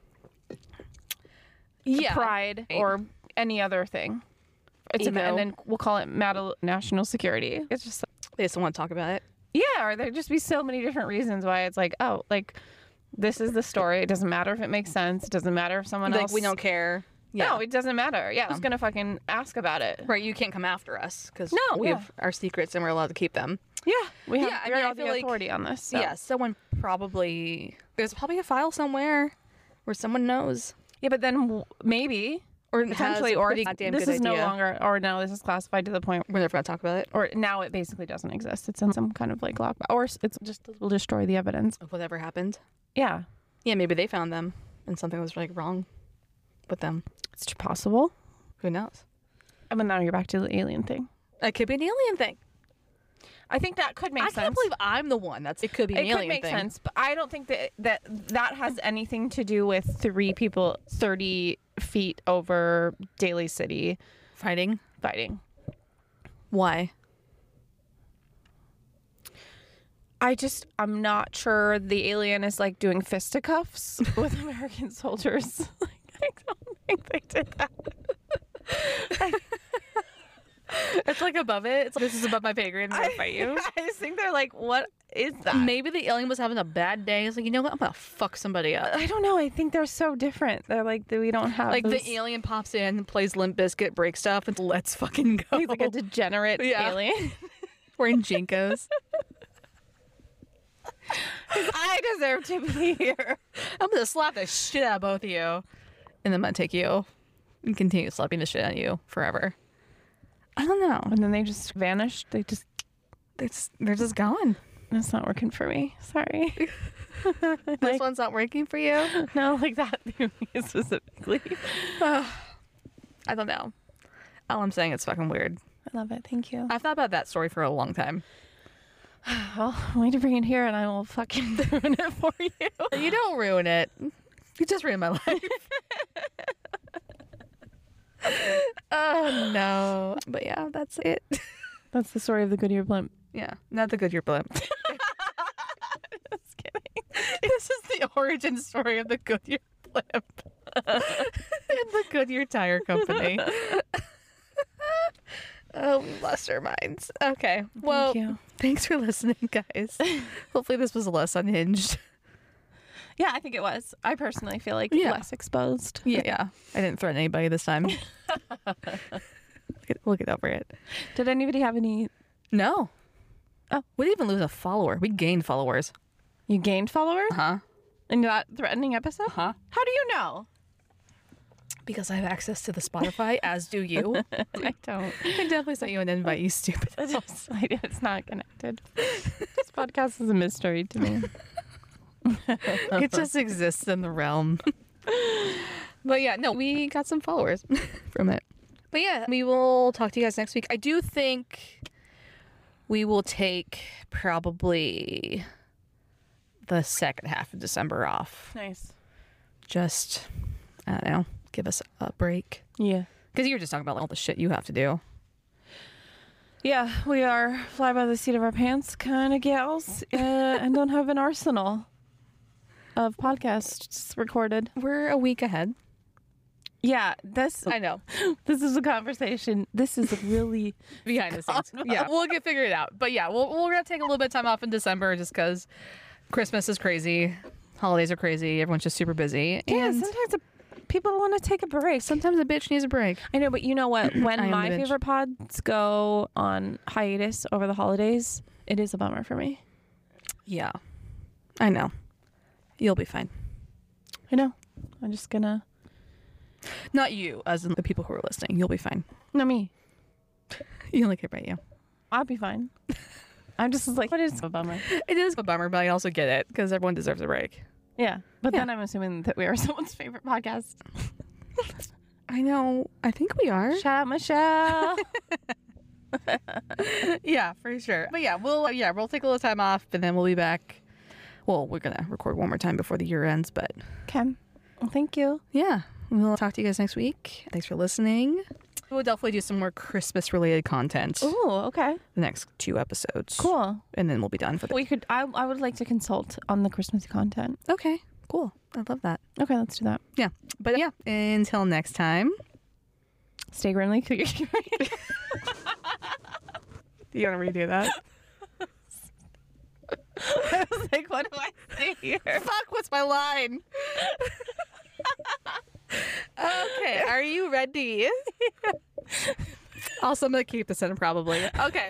yeah. Pride or any other thing. It's a, Ego. and then we'll call it mad- national security. It's just They just don't want to talk about it. yeah, or there'd just be so many different reasons why it's like, oh, like this is the story. It doesn't matter if it makes sense. It doesn't matter if someone Like, else. we don't care. Yeah. No, it doesn't matter. Yeah, who's gonna fucking ask about it? Right, you can't come after us because No, we yeah. have our secrets and we're allowed to keep them. Yeah, we have Yeah, I we mean, I have feel the like- authority on this. So. Yeah, someone probably there's probably a file somewhere where someone knows yeah, but then w- maybe or has potentially, a or pretty it's- goddamn this good is no idea. longer, or now this is classified to the point, We're never gonna talk about it. or now it basically doesn't exist. It's in some kind of like lockbox, or s- it's just will destroy the evidence. Of whatever happened. Yeah, Yeah, maybe they found them and something was like wrong with them. it's possible. Who knows? I mean, now you're back to the alien thing. It could be an alien thing. I think that could make I sense. can't believe I'm the one that's. It could be an it alien could make thing. sense, but I don't think that that that has anything to do with three people thirty feet over Daly City Fighting. fighting. Why? I just I'm not sure the alien is like doing fisticuffs with American soldiers. Like, I don't think they did that. It's like above it. It's like, this is above my pay grade. I'm gonna fight you. I just think they're like, what is that? Maybe the alien was having a bad day. It's like, you know what? I'm gonna fuck somebody up. I don't know. I think they're so different. They're like we don't have Like those- the alien pops in, plays Limp Bizkit, breaks stuff, and let's fucking go. He's like a degenerate Yeah. alien. Wearing Jinkos. I deserve to be here. I'm gonna slap the shit out of both of you, and then I'm gonna take you and continue slapping the shit out of you forever. I don't know. And then they just vanished. They just, They just, they're just gone. it's not working for me. Sorry. This Like- one's not working for you. No, like that specifically. I don't know. All I'm saying, it's fucking weird. I love it. Thank you. I've thought about that story for a long time. Well, wait to bring it here and I will fucking ruin it for you. You don't ruin it. You just ruined my life. Oh no. But yeah, that's it. That's the story of the Goodyear blimp. Yeah, not the Goodyear blimp. Just kidding. This is the origin story of the Goodyear blimp and the Goodyear Tire Company. Oh, we lost our minds. Okay. Well, Thank you. thanks for listening, guys. Hopefully this was less unhinged. Yeah, I think it was. I personally feel like Yeah. less exposed. Yeah, yeah. I didn't threaten anybody this time. We'll get over it. Did anybody have any? No. Oh. We didn't even lose a follower. We gained followers. You gained followers Huh? in that threatening episode? Huh? How do you know? Because I have access to the Spotify, as do you. I don't. I definitely sent you an invite, you stupid. It's, just, it's not connected. This podcast is a mystery to me. It just exists in the realm. But yeah, no, we got some followers from it. But yeah, we will talk to you guys next week. I do think we will take probably the second half of December off. Nice. Just, I don't know, give us a break. Yeah. Because you were just talking about like, all the shit you have to do. Yeah, we are fly by the seat of our pants kind of gals uh, and don't have an arsenal of podcasts recorded. We're a week ahead. Yeah, this I know. this is a conversation. This is a really Behind the scenes. Yeah, we'll get figured out. But yeah, we'll, we're going to take a little bit of time off in December just because Christmas is crazy. Holidays are crazy. Everyone's just super busy. yeah. And Sometimes a, people want to take a break. sometimes a bitch needs a break. I know, but you know what? When I am my the bitch. favorite pods go on hiatus over the holidays, it is a bummer for me. Yeah. I know. You'll be fine. I know. I'm just gonna. Not you, as in the people who are listening. You'll be fine. No, me. You only care about you. I'll be fine. I'm just like, what is a bummer? It is a bummer, but I also get it because everyone deserves a break. Yeah, but Yeah. then I'm assuming that we are someone's favorite podcast. I know. I think we are. Shout out Michelle. Yeah, for sure. But yeah, we'll yeah we'll take a little time off, and then we'll be back. Well, we're gonna record one more time before the year ends, but Okay. Well, thank you. yeah, we'll talk to you guys next week. Thanks for listening. We'll definitely do some more Christmas related content Ooh, okay. the next two episodes. Cool. And then we'll be done for the We could. I. I would like to consult on the Christmas content. Okay, cool. I love that. Okay, let's do that. Yeah. But yeah, until next time. Stay grimly clear. Do you want to redo that? I was like, what do I say here? Fuck, what's my line? Okay, are you ready? Also, I'm going to keep this in probably. Okay.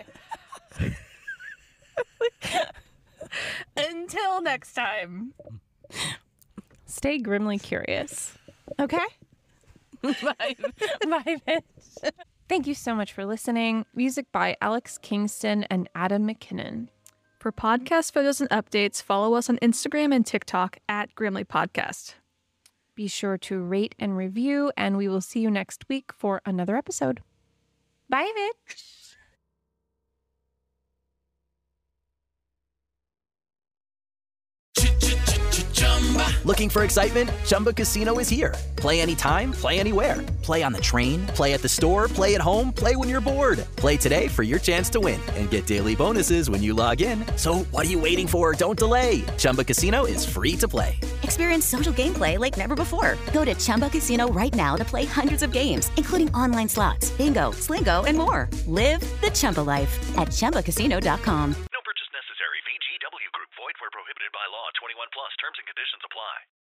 Until next time. Stay grimly curious. Okay? Bye. Bye, bitch. Thank you so much for listening. Music by Alex Kingston and Adam McKinnon. For podcast photos and updates, follow us on Instagram and TikTok at Grimly Podcast. Be sure to rate and review, and we will see you next week for another episode. Bye, bitch. Looking for excitement? Chumba Casino is here. Play anytime, play anywhere. Play on the train, play at the store, play at home, play when you're bored. Play today for your chance to win and get daily bonuses when you log in. So what are you waiting for? Don't delay. Chumba Casino is free to play. Experience social gameplay like never before. Go to Chumba Casino right now to play hundreds of games, including online slots, bingo, Slingo, and more. Live the Chumba life at Chumba Casino dot com. No purchase necessary. V G W Group. Void where prohibited by law. twenty-one plus. Terms and conditions apply.